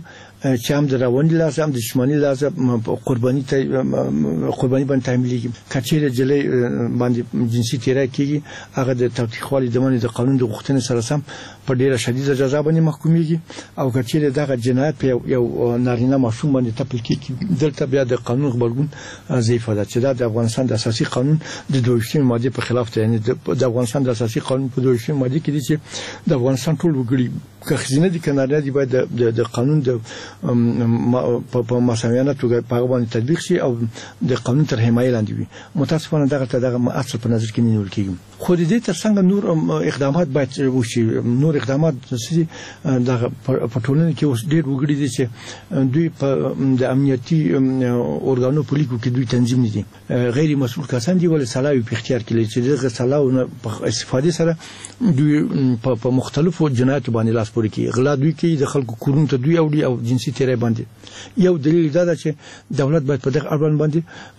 چې هم د رواني لحاظ هم د جسماني لحاظ قرباني قرباني باندې تحمیلېږي. که چېرې جلۍ باندې جنسي تېری کېږي هغه د تاوتریخوالي د منې د قانون د غوښتنې سره سم په ډېره شدیده جزا باندې محکومیږي. او که چېرې دغه جنایت په یو نارینه ماشوم باندې تپل کېږي دلته بیا د قانون غبرګون ضعیفه ده چې دا د افغانستان د اساسي قانون د دوه ویشتمې مادې په خلاف ده. یعنې د افغانستان د اساسي قانون په دوه ویشتمې مادې کې دي چې د افغانستان ټول وګړي که ښځینه دي که نارینه دي باید د قانون د په مساویانه توګه په هغه باندې تطبیق شي او د قانون تر حمایې لاندې وي. متاسفانه دغه دغه اصل په نظر کې نه نیول کېږي. خو د دې تر څنګ نور اقدامات باید وشي. نور اقدامات چې دغه په ټولنه کې اوس ډېر وګړي دي چې دوی په د امنیتي ارګانو په لیکو کې دوی تنظیم نه دي، غیر مسؤل کسان دي ولې سلاوي په اختیار کې لري چې دغه سلاو په استفادې سره دوی په مختلفو جنایاتو باندې لاس پورې کوي. غلا دوی کوي، د خلکو کورونو ته دوی اوړي او جنسي تېری باندې. یو دلیل دا ده چې دولت باید په دغه اړوند باندې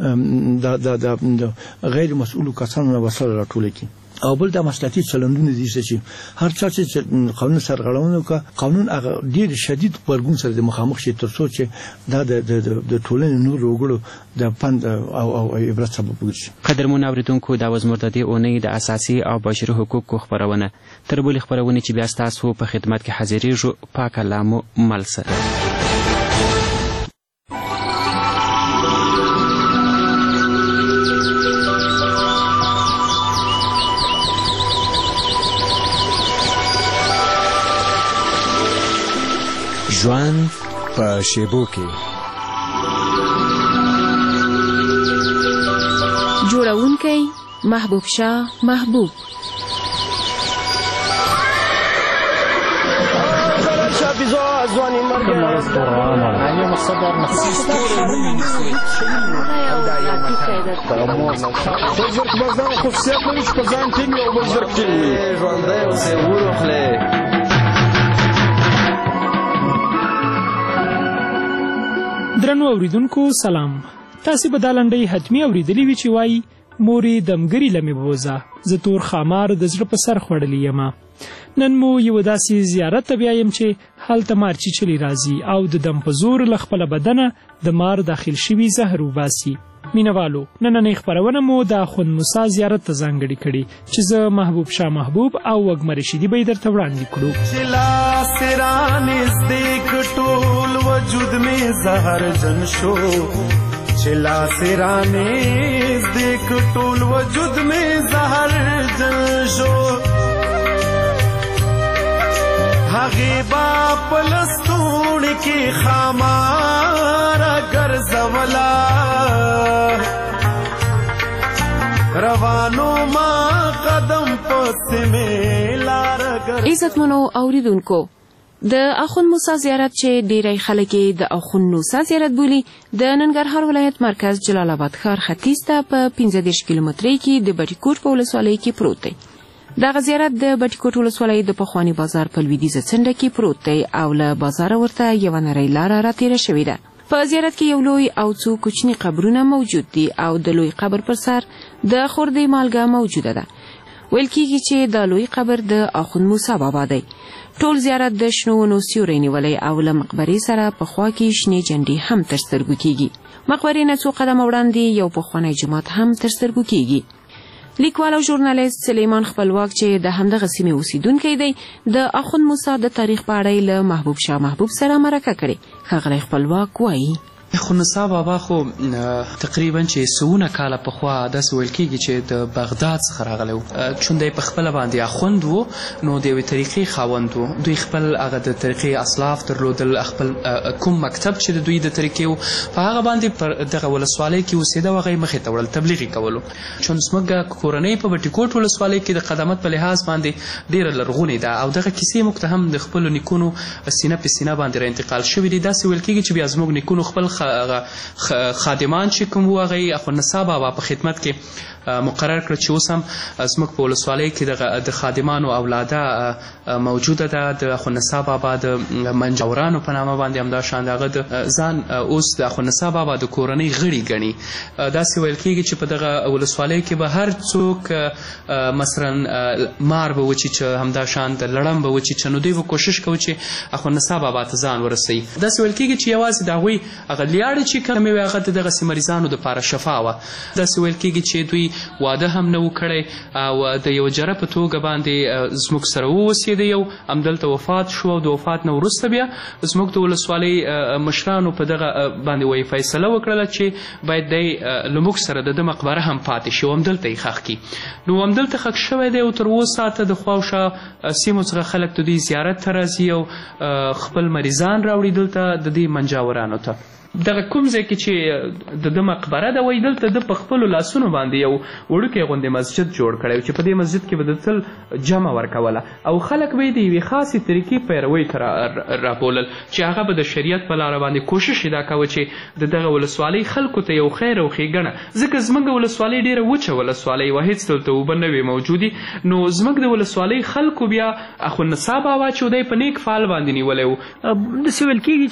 د غیر مسؤلو کسانو وسله راټوله کړي. او بل د مسلکي چلندونه دي چې هر چا چې قانون سرغړونه وکړي قانون هغه ډیر شدید غبرګون سره د مخامخ شي تر څو چې دا د ټولنې نور وګړو د پند او او عبرت سبب وګرځي. قدرمن اوریدونکو دا وز مرتدی اونۍ د اساسي او بشري حقوقو خبرونه تر بلې خبرونه چې بیا ستاسو په خدمت کې حاضرېږو. پاک الله مو مل سره. ژوند په شیبو کې جوړونکی محبوب شاه محبوب. درنو اوریدونکو سلام. تاسې به دا لنډۍ حتمي اوریدلې وي چې وایي مورې دمګري لمې بوزه زه تور خامار د زړه په سر خوړلی یمه. نن مو یو داسې زیارت ته بیایم چې هلته مار چیچلي راځي او د دم په زور له خپله بدنه د مار داخل شوي زهر وباسي. مینوالو نننۍ خپرونه مو د اخوند موسی زیارت ته ځانګړې کړې چې زه محبوب شاه محبوب او وږمه رشیدي به یې درته وړاندې کړو. چې لاس رانږدې کړ ټول وجود مې زهرجن شو، چې لاس رانږدې کړ ټول وجود مې زهرجن شو. هغې به په لستوڼي کې خاماره ګرځوله روانو ما قدم پسې مې لاره ګرځوله. عزتمنو اوریدونکو، د اخوند موسی زیارت چې ډیری خلک د اخوند موسی زیارت بولي د ننګرهار ولایت مرکز جلال آباد ښار ختیځ ته په پنځه دېرش کیلومترۍ کې د بټي کوټ په ولسوالۍ کې پروت دی. دغه زیارت د بټي کوټ ولسوالۍ د پخواني بازار په لویدیځه څنډه کې پروت دی او له بازاره ورته یوه نرۍ لاره راتېره شوې ده. په زیارت کې یو لوی او څو کوچني قبرونه موجود دي او د لوی قبر پر سر د خردې مالګه موجوده ده. ویل کېږي چې دا لوی قبر د اخوند موسی بابا دی. ټول زیارت د شنو ونو سیوری نیولی او له مقبرې سره په خوا کې شنې جنډې هم تر سترګو کېږي. مقبرې نه څو قدمه وړاندې یو پخوانی جومات هم تر سترګو کېږي. لیکوال او ژورنالیست سلیمان خپلواک چې د همدغه سیمې اوسیدونکی دی د اخوند موسی د تاریخ په اړه له محبوب شاه محبوب سره مرکه کړې. ښاغلی خپلواک وایي اخوند موسی بابا خو تقریبا چې سوونه کاله پخوا داسې ویل کېږي چې د بغداد څخه راغلی و. چون دی په خپله باندې اخوند و نو د یوې طریقې خاوند و. دوی خپل هغه د طریقې اصلاف درلودل، خپل کوم مکتب چې د دوی د طریقې و په هغه باندې پر دغه ولسوالۍ کې اوسېده و هغه یې مخې ته وړل، تبلیغ یې کولو. چون زموږ کورنۍ په بټي کوټ ولسوالۍ کې د قدامت په لحاظ باندې ډېره لرغونې ده او دغه کیسې موږ ته هم د خپلو نیکونو سینه په سینه باندې را انتقال شوي دي. داسې ویل کېږي چې بیا زموږ نیکونو خپل خادمان چې کوم و هغه یې اخوند موسی بابا په خدمت کې مقرر کړ چې اوس هم زموږ په ولسوالۍ کې د خادمانو اولاده موجوده ده. د اخوندنسا بابا د منجورانو په نامه باندې همدا شان د هغه د ځان اوس د اخوندنسا بابا د کورنۍ غړي ګڼي. داسې ویل کېږي چې په دغه ولسوالۍ کې به هر څوک مثلا مار به وچي چې همدا شان د لړم به وچي چې نو دوی به کوشش کوي چې اخوندنسا بابا ته ځان ورسوي. داسې ویل کېږي چې یوازې د هغوی هغه لیاړې چې کمې وې هغه د دغسې مریضانو دپاره شفا وه. داسې ویل کېږي چې دوی واده هم نه و کړی او د یو جره په توګه باندې زموږ سره واوسېده. یو همدلته وفات شو او د وفات نه وروسته بیا زموږ د ولسوالۍ مشرانو په دغه باندې وایي فیصله وکړله چې باید دی له موږ سره د ده مقبره هم پاتې شي او همدلته یې ښخ کړي. نو همدلته ښخ شوی دی او تر اووه ساعته د خوا او شا سیمو څخه خلک د دوی زیارت ته راځي او خپل مریضان راوړي دلته د دې منجاورانو ته. دغه کوم ځای کې چې د ده مقبره ده وایي دلته ده په خپلو لاسونو باندې یو وړوکی غوندې مسجد جوړ کړی چې په دې مسجد کې به د تل جمع ورکوله او خلک به یې د یوې خاصې طریقې پیروۍ ته رابولل چې هغه به د شریعت په لاره باندې کوشش یې دا کوه چې د دغه ولسوالۍ خلکو ته یو خیر او ښېګڼه، ځکه زموږ ولسوالۍ ډېره وچه ولسوالۍ وه، هېڅ دلته اوبه نه وې موجودې. نو زموږ د ولسوالۍ خلکو بیا اخوندنسا بابا چې دی په نیک فعال باندې نیولی و. داسې ویل کېږي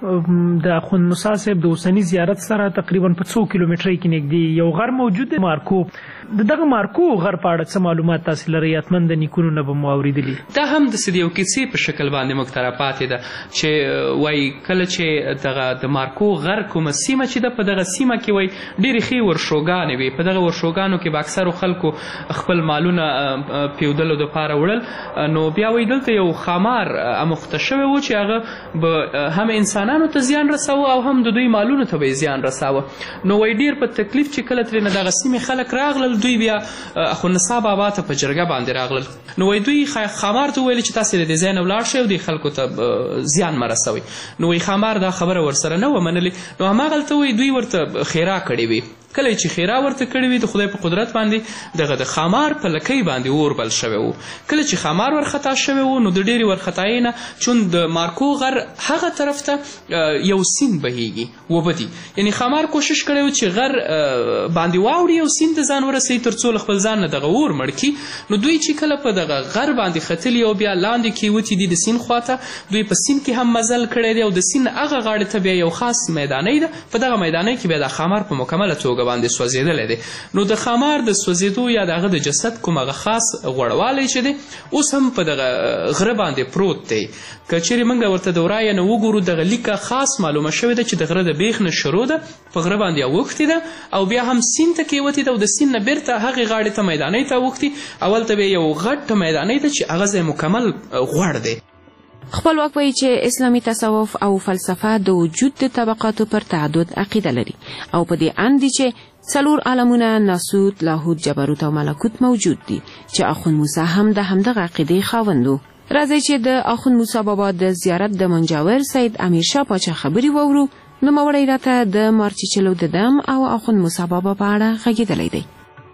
چې د اخوندنسا صاحب د اوسني زیارت سره تقریبا په څو کیلومترۍ کې نږدې یو غر موجود دی مارکو. د دغه مارکو غر په اړه څه معلومات تاسې لرئ؟ حتما د نیکونو نه به مو اورېدلي. دا هم داسې د یو کیسې په شکل باندې موږ ته راپاتې ده چې وایي کله چې دغه د مارکو غر کومه سیمه چې ده په دغه سیمه کې وایي ډېرې ښې ورشوګانې وې. په دغه ورشوګانو کې به اکثرو خلکو خپل مالونه پیودلو دپاره وړل. نو بیا وایي دلته یو ښامار اموخته شوی و چې هغه به هم انسانانو ته زیان رسوه او هم د دوی مالونو ته به یې زیان رساوه. نو وایي ډېر په تکلیف چې کله ترېنه دغه سیمې خلک راغلل دوی بیا اخوندنسا بابا ته په جرګه باندې راغلل. نو وایي دوی ښامار ته وویل چې تاسې د دې ځای نه ولاړ شئ او دې خلکو ته زیان مه رسوئ. نو وایي ښامار دا خبره ورسره نه وه منلې. نو هماغلته وایي دوی ورته ښیرا کړې وي. کله چې ښیرا ورته کړې وي د خدای په قدرت باندې دغه د ښامار په لکۍ باندې اور بل شوی و. کله چې ښامار ورخطا شوی و نو د ډېرې ورخطایۍ نه چون د مارکو غر هغه طرف ته یو سیند بهیږي اوبه دي، یعنې ښامار کوشش کړی و چې غر باندې واوړي او سیند ته ځان ورسوي تر څو له خپل ځان نه دغه اور مړ کړي. نو دوی چې کله په دغه غر باندې ختلي او بیا لاندې کېوتي دي د سیند خواته، دوی په سیند کې هم مزل کړی دی او د سیند هغه غاړې ته بیا یو خاص میدانۍ ده. په دغه میدانۍ کې بیا د ښامار په مکمله توګه باندې سوځېدلی دی. نو د ښامار د سوځېدو یا د هغه د جسد کوم هغه خاص غوړوالی چې دی اوس هم په دغه غره باندې پروت دی. که چیرې موږ ورته د ورایه نه وګورو دغه لیکه خاص معلومه شوې ده چې د غره د بیخ نه شروع ده په غره باندې اوښتې ده او بیا هم سیند ته کېوتې ده او د سیند نه بیرته هغې غاړې ته میدانۍ ته اوښتې. اول ته بیا یو غټ میدانۍ ده چې هغه ځای مکمل غوړ دی. خپلواک وایي چې اسلامي تصوف او فلسفه د وجود د طبقاتو پر تعدد عقیده لري او په دې اند دي چې څلور عالمونه ناسوت، لاهوت، جبروت او ملکوت موجود دي چې اخوند موسی هم د همدغه عقیدې خاوند و. راځئ چې د اخوند موسی بابا د زیارت د منجاور سید امیرشاه پاچا خبرې واورو. نوموړی راته د مارچیچلو د دم او اخوند موسی بابا په اړه غږېدلی دی.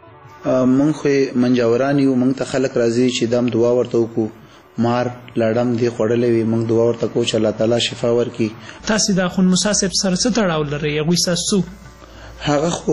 موږ خو منجاوران یو، موږ ته خلک راځي چې دم دعا ورته وکړو. مار لړم دی خوړلی وي، موږ دعا ورته کوو چې الله تعالی شفا ورکړي. تاسې د اخوند موسی صاحب سره څه تړاو لرئ؟ هغوی ستاسو هغه خو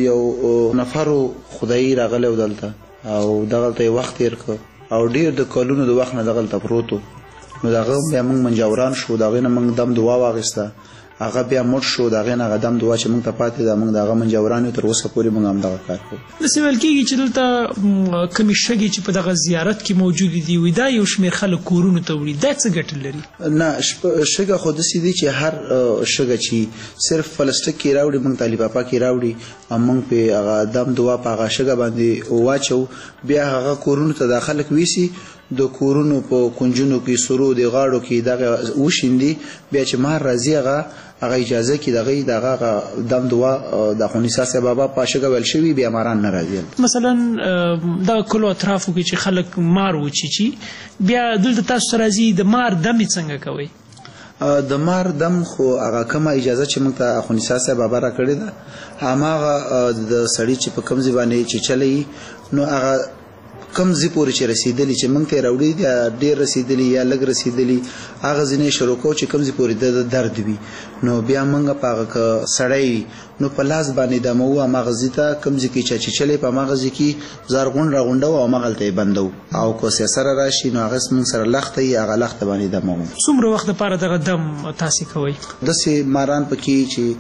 یو نفرو خدایي راغلی و دلته او دغلته یې وخت تېر کړ او ډېر د کلونو د وخت نه دغلته پروت و. نو د هغه بیا موږ منجاوران شو، د هغې نه موږ دم دعا واخیسته. هغه بیا مړ شو، د هغې نه هغه دم دعا چې موږ ته پاتې ده موږ د هغه منجوران یو تر اوسه پورې موږ همدغه کار کوو. داسې ویل کېږي چې دلته کومې شګې چې په دغه زیارت کې موجودې دي وي دا یو شمېر خلک کورونو ته وړي، دا څه ګټه لري؟ نه، شګه خو داسې دي چې هر شګه چې صرف پلسټک کې راوړي موږ ته لیفافه کې راوړي او موږ پې هغه دم دعا په هغه شګه باندې واچو، بیا هغه کورونو ته دا خلک ویسي، د کورونو په کنجونو کې سرو د غاړو کې دغه وشیندي، بیا چې مار راځي هغه هغه اجازه کې دغه دغه دم دعا د اخوند موسی صاحب بابا په شګه ویل شوي بیا ماران نه راځي. مثلا دغه کلو اطرافو کې چې خلک مار وچیچي بیا دلته تاسو راځي د مار دم څنګه کوئ؟ د مار دم خو هغه کومه اجازه چې موږ ته اخوند موسی صاحب بابا را کړې ده هماغه د سړي چې په کوم ځای باندې چې چلی نو هغه کم ځای پورې چې رسیدلی چې موږ ته راوړي دي ډېر رسیدلی یا لږ رسیدلی هغه ځینې شروع کوو چې کم ځای پورې د درد وي نو بیا موږ په هغه سړی نو په لاس باندې دمو هغه ځای ته کم ځای کې چې چلې په هغه ځای کې زرغون راغونډو او هغلته یې بندو او کو سره راشي نو هغه موږ سره لخته یې هغه لخته باندې دمو. څومره وخت لپاره دغه دم تاسو کوئ؟ داسې ماران پکې چې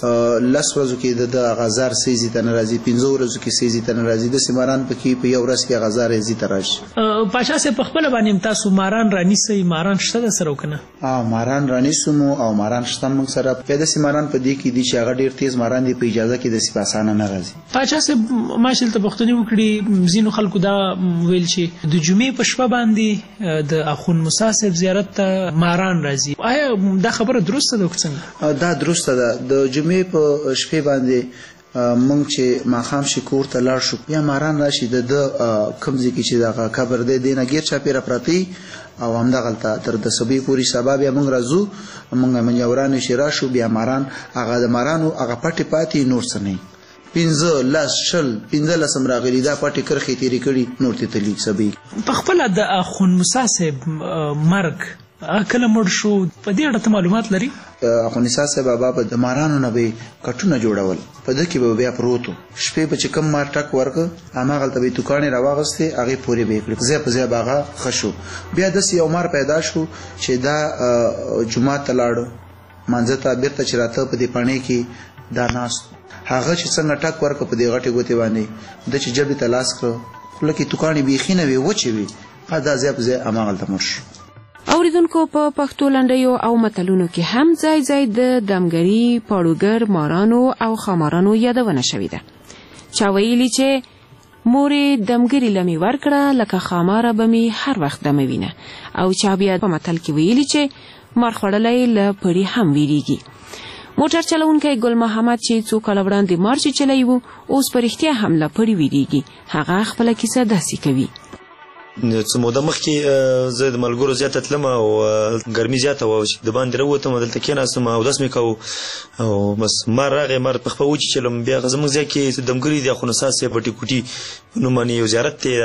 لس ورځو کې د غزار سیزي ته ناراضي پنځه ورځو کې سیزي ته ناراضي د سیماران پکې په یو ورځ کې غزار یې ته راشي. پاشا سه په خپل باندې تاسو ماران رانیسي ماران شته د سره وکنه؟ اه ماران رانیسمو او ماران شته موږ سره په د سیماران په دې کې دي چې هغه ډیر تیز ماران دی په اجازه کې د سپاسانه نه راځي. پاشا سه ماشل ته پښتني وکړي زینو خلکو دا ویل چې د جمعې په شپه باندې د اخون موسی صاحب زیارت ته ماران راځي. آیا دا خبره درسته ده څنګه؟ دا درسته ده. د جمعې په شپه باندې مونږ چې ماخام شي کور ته لاړ شو یا ماران راشي د کمزې کې چې دغه قبر دی دینه غیر چاپیره پراتی او هم دغلته تر د صبح پوری سبا بیا مونږ راځو مونږ منجوران شي راشو بیا ماران هغه د مارانو هغه پټي پاتې نور څه نه پنځه لاس شل پنځه لسم راغلي دا پټي کرخې تیری کړي نور ته تلی سبي. په خپل د اخون موسی صاحب مرګ کله مړ شو په دې اړه معلومات لري؟ اخون موسی صاحب بابا په د مارانو نه به کټونه جوړول په دې کې به بیا پروتو شپې په چکم مار ټک ورک اما غلطه به دکانې راوغسته هغه پوری به کړ زه په زه باغه خشو بیا د سی عمر پیدا شو چې دا جمعه ته لاړو منځ ته بیرته چراته په دې پانی کې دا ناس هغه چې څنګه ټک ورک په دې غټي ګوتې باندې د چې جبې تلاش کړ خلک دکانې بیخینه وی وچی وی قدا زه په زه اما غلطه مرش. اوریدونکو په پښتو لنډیو او متلونو کې هم ځای ځای د دمګری، پاړوګر، مارانو او خمارانو یادونه شوې ده. چا ویلي چې مورې دمګری لمې ورکړه لکه خماره به مې هر وخت دموینه او چا بیا په متل کې ویلي چې مار خوړلی له پړي هم ویریږي. موټر چلونکی ګل محمد چې څو کاله وړاندې مارچ چلی و اوس په رښتیا هم له پړي ویریږي. هغه خپله کیسه داسې کوي. څه موده مخکې زه د ملګرو زیاته تلم او ګرمي زیاته وه د باندې راووتم دلته کېناستم اودس مې کوو او بس مار راغی مار په خپه وچیچلم بیا زموږ ځای کې دمګري دي اخون موسی صاحب پټي کوټي په نوم باندې یو زیارت دی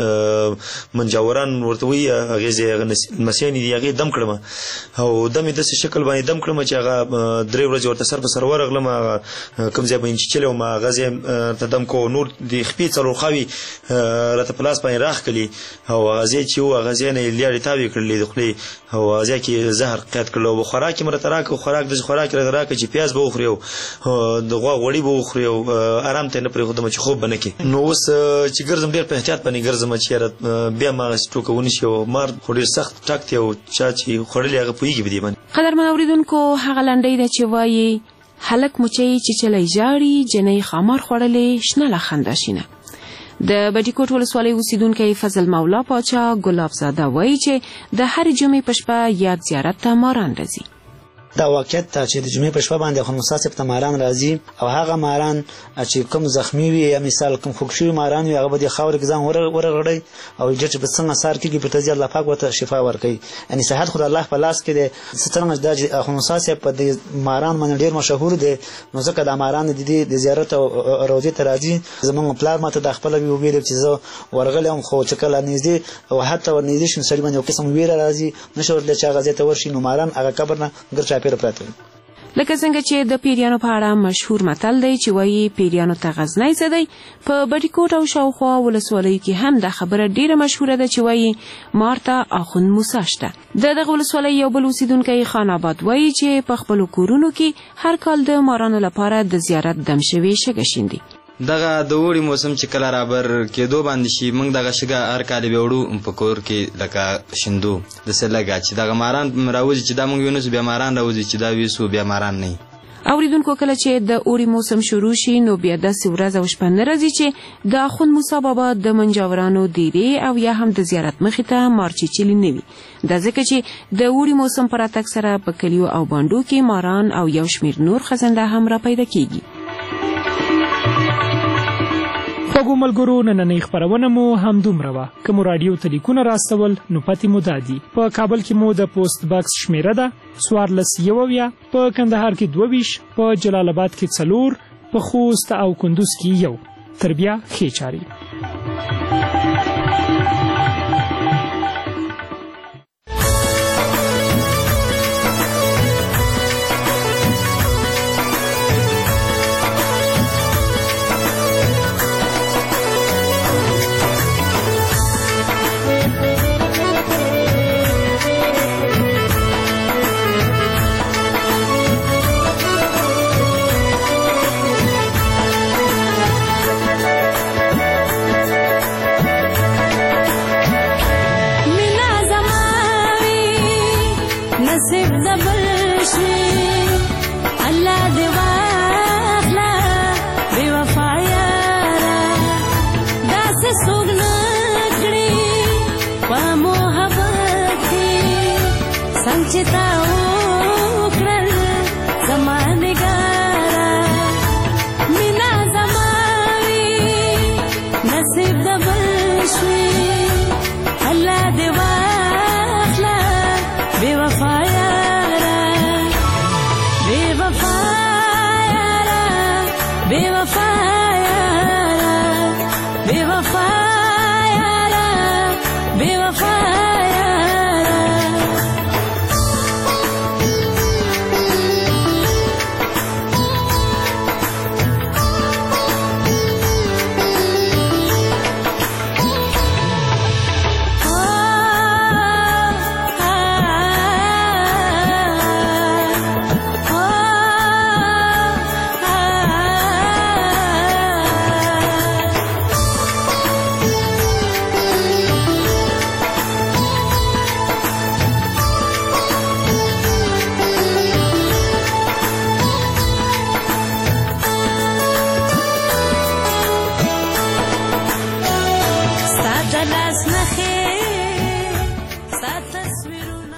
هغې منجاوران ورته وایي هغې ځای لمسیانې دي هغې دم کړم او دم یې داسې شکل باندې دم کړم چې هغه درې ورځې ورته سر په سر ورغلم هغه کوم ځای باندې چیچلی وم هغه ځای ته دم کوو نور د خپې څلور خواوې راته په لاس باندې راښکلي او غازی چې و غازی نه لیاړې تاوې کړلې د خولې او غازی کې زهر قید کړل او خوراک یې مرته راکړ خوراک د خوراک راته راکړ چې پیاز به وخوري او د غوا غوړي به وخوري او آرام ته نه پرېښودم چې خوب به نه کړي. نو اوس چې ګرځم ډېر په احتیاط باندې ګرځم چې یاره بیا ما هغسې ټوکه ونیسي او مار خو ډېر سخت ټک دی او چا چې خوړلي هغه پوهېږي په دې باندې. قدرمن اورېدونکو هغه لنډۍ ده چې وایي هلک مچۍ چې چلی ژاړي جنۍ خامار خوړلې شنه له خندا شینه. د بټي کوټ ولسوالۍ اوسیدونکی فضل مولا پاچا ګلاب زاده وایي چې د هر جمعې په شپه یاد زیارت ته ماران راځي. دا واقعیت ته چې د جمعې په شپه باندې اخون موسی صاحب ته ماران راځي او هغه ماران چې کوم زخمي وي یا مثال کوم خوږ شوي ماران وي هغه به د خاورې کې ځان ورغړی او ډېر چې په څنګه سار کېږي په تزي الله پاک ورته شفا ورکوي. یعنې صحت خو د الله په لاس کې دی. څرنګه دا چې اخون موسی صاحب په دې ماران باندې ډېر مشهور دی نو ځکه دا ماران د دې د زیارت او روضې ته راځي. زموږ پلار ماته دا خپله وي ویلي چې زه ورغلی یم خو چې کله نږدې او حتی ور نږدې شي نو سړي باندې یو قسم ویره راځي نشي ورتلی چې هغه ځای ته ورشي نو ماران هغه قبر نه ګر چاپېره پراته وي. لکه څنګه چې د پیریانو په اړه مشهور متل دی چې وایي پیریانو ته غزنی څه دی. په بټي کوټ او شاوخوا ولسوالیو کې هم دا خبره ډیره مشهوره ده چې وایي مار ته اخون موسی شته. د دغه ولسوالۍ یو بل اوسیدونکی خان آباد وایي چې په خپلو کورونو کې هر کال د مارانو لپاره د زیارت دم شوې شګه شیندي. دغه د اوړي موسم چې کله رابر کېدو باندې شي موږ دغه شګه هر کال بیا وړو په کور کې لکه شیندو داسې لږه چې دغه ماران راوځي چې دا موږ ونیسو بیا ماران راوځي چې دا ویسو بیا ماران نه. اوریدونکو کله چې د اوړي موسم شروع شي نو بیا داسې ورځ او شپه نه راځي چې د اخون موسی بابا د منجاورانو دیرې او یا هم د زیارت مخې ته مار چیچلي نه وي. دا ځکه چې د اوړي موسم په راتګ سره په کلیو او بانډو کې ماران او یو شمېر نور خزنده هم را پیدا کیږي. خوږو ملګرو نننۍ خپرونه مو همدومره وه. که مو راډیو ته لیکونه راستول نو پتې مو دا دي: په کابل کې مو د پوسټ باکس شمیره ده څوارلس یو اویا، په کندهار کې دوه ویشت، په جلال آباد کې څلور، په خوست او کندوز کې یو. تر بیا ښې چارې. چې تا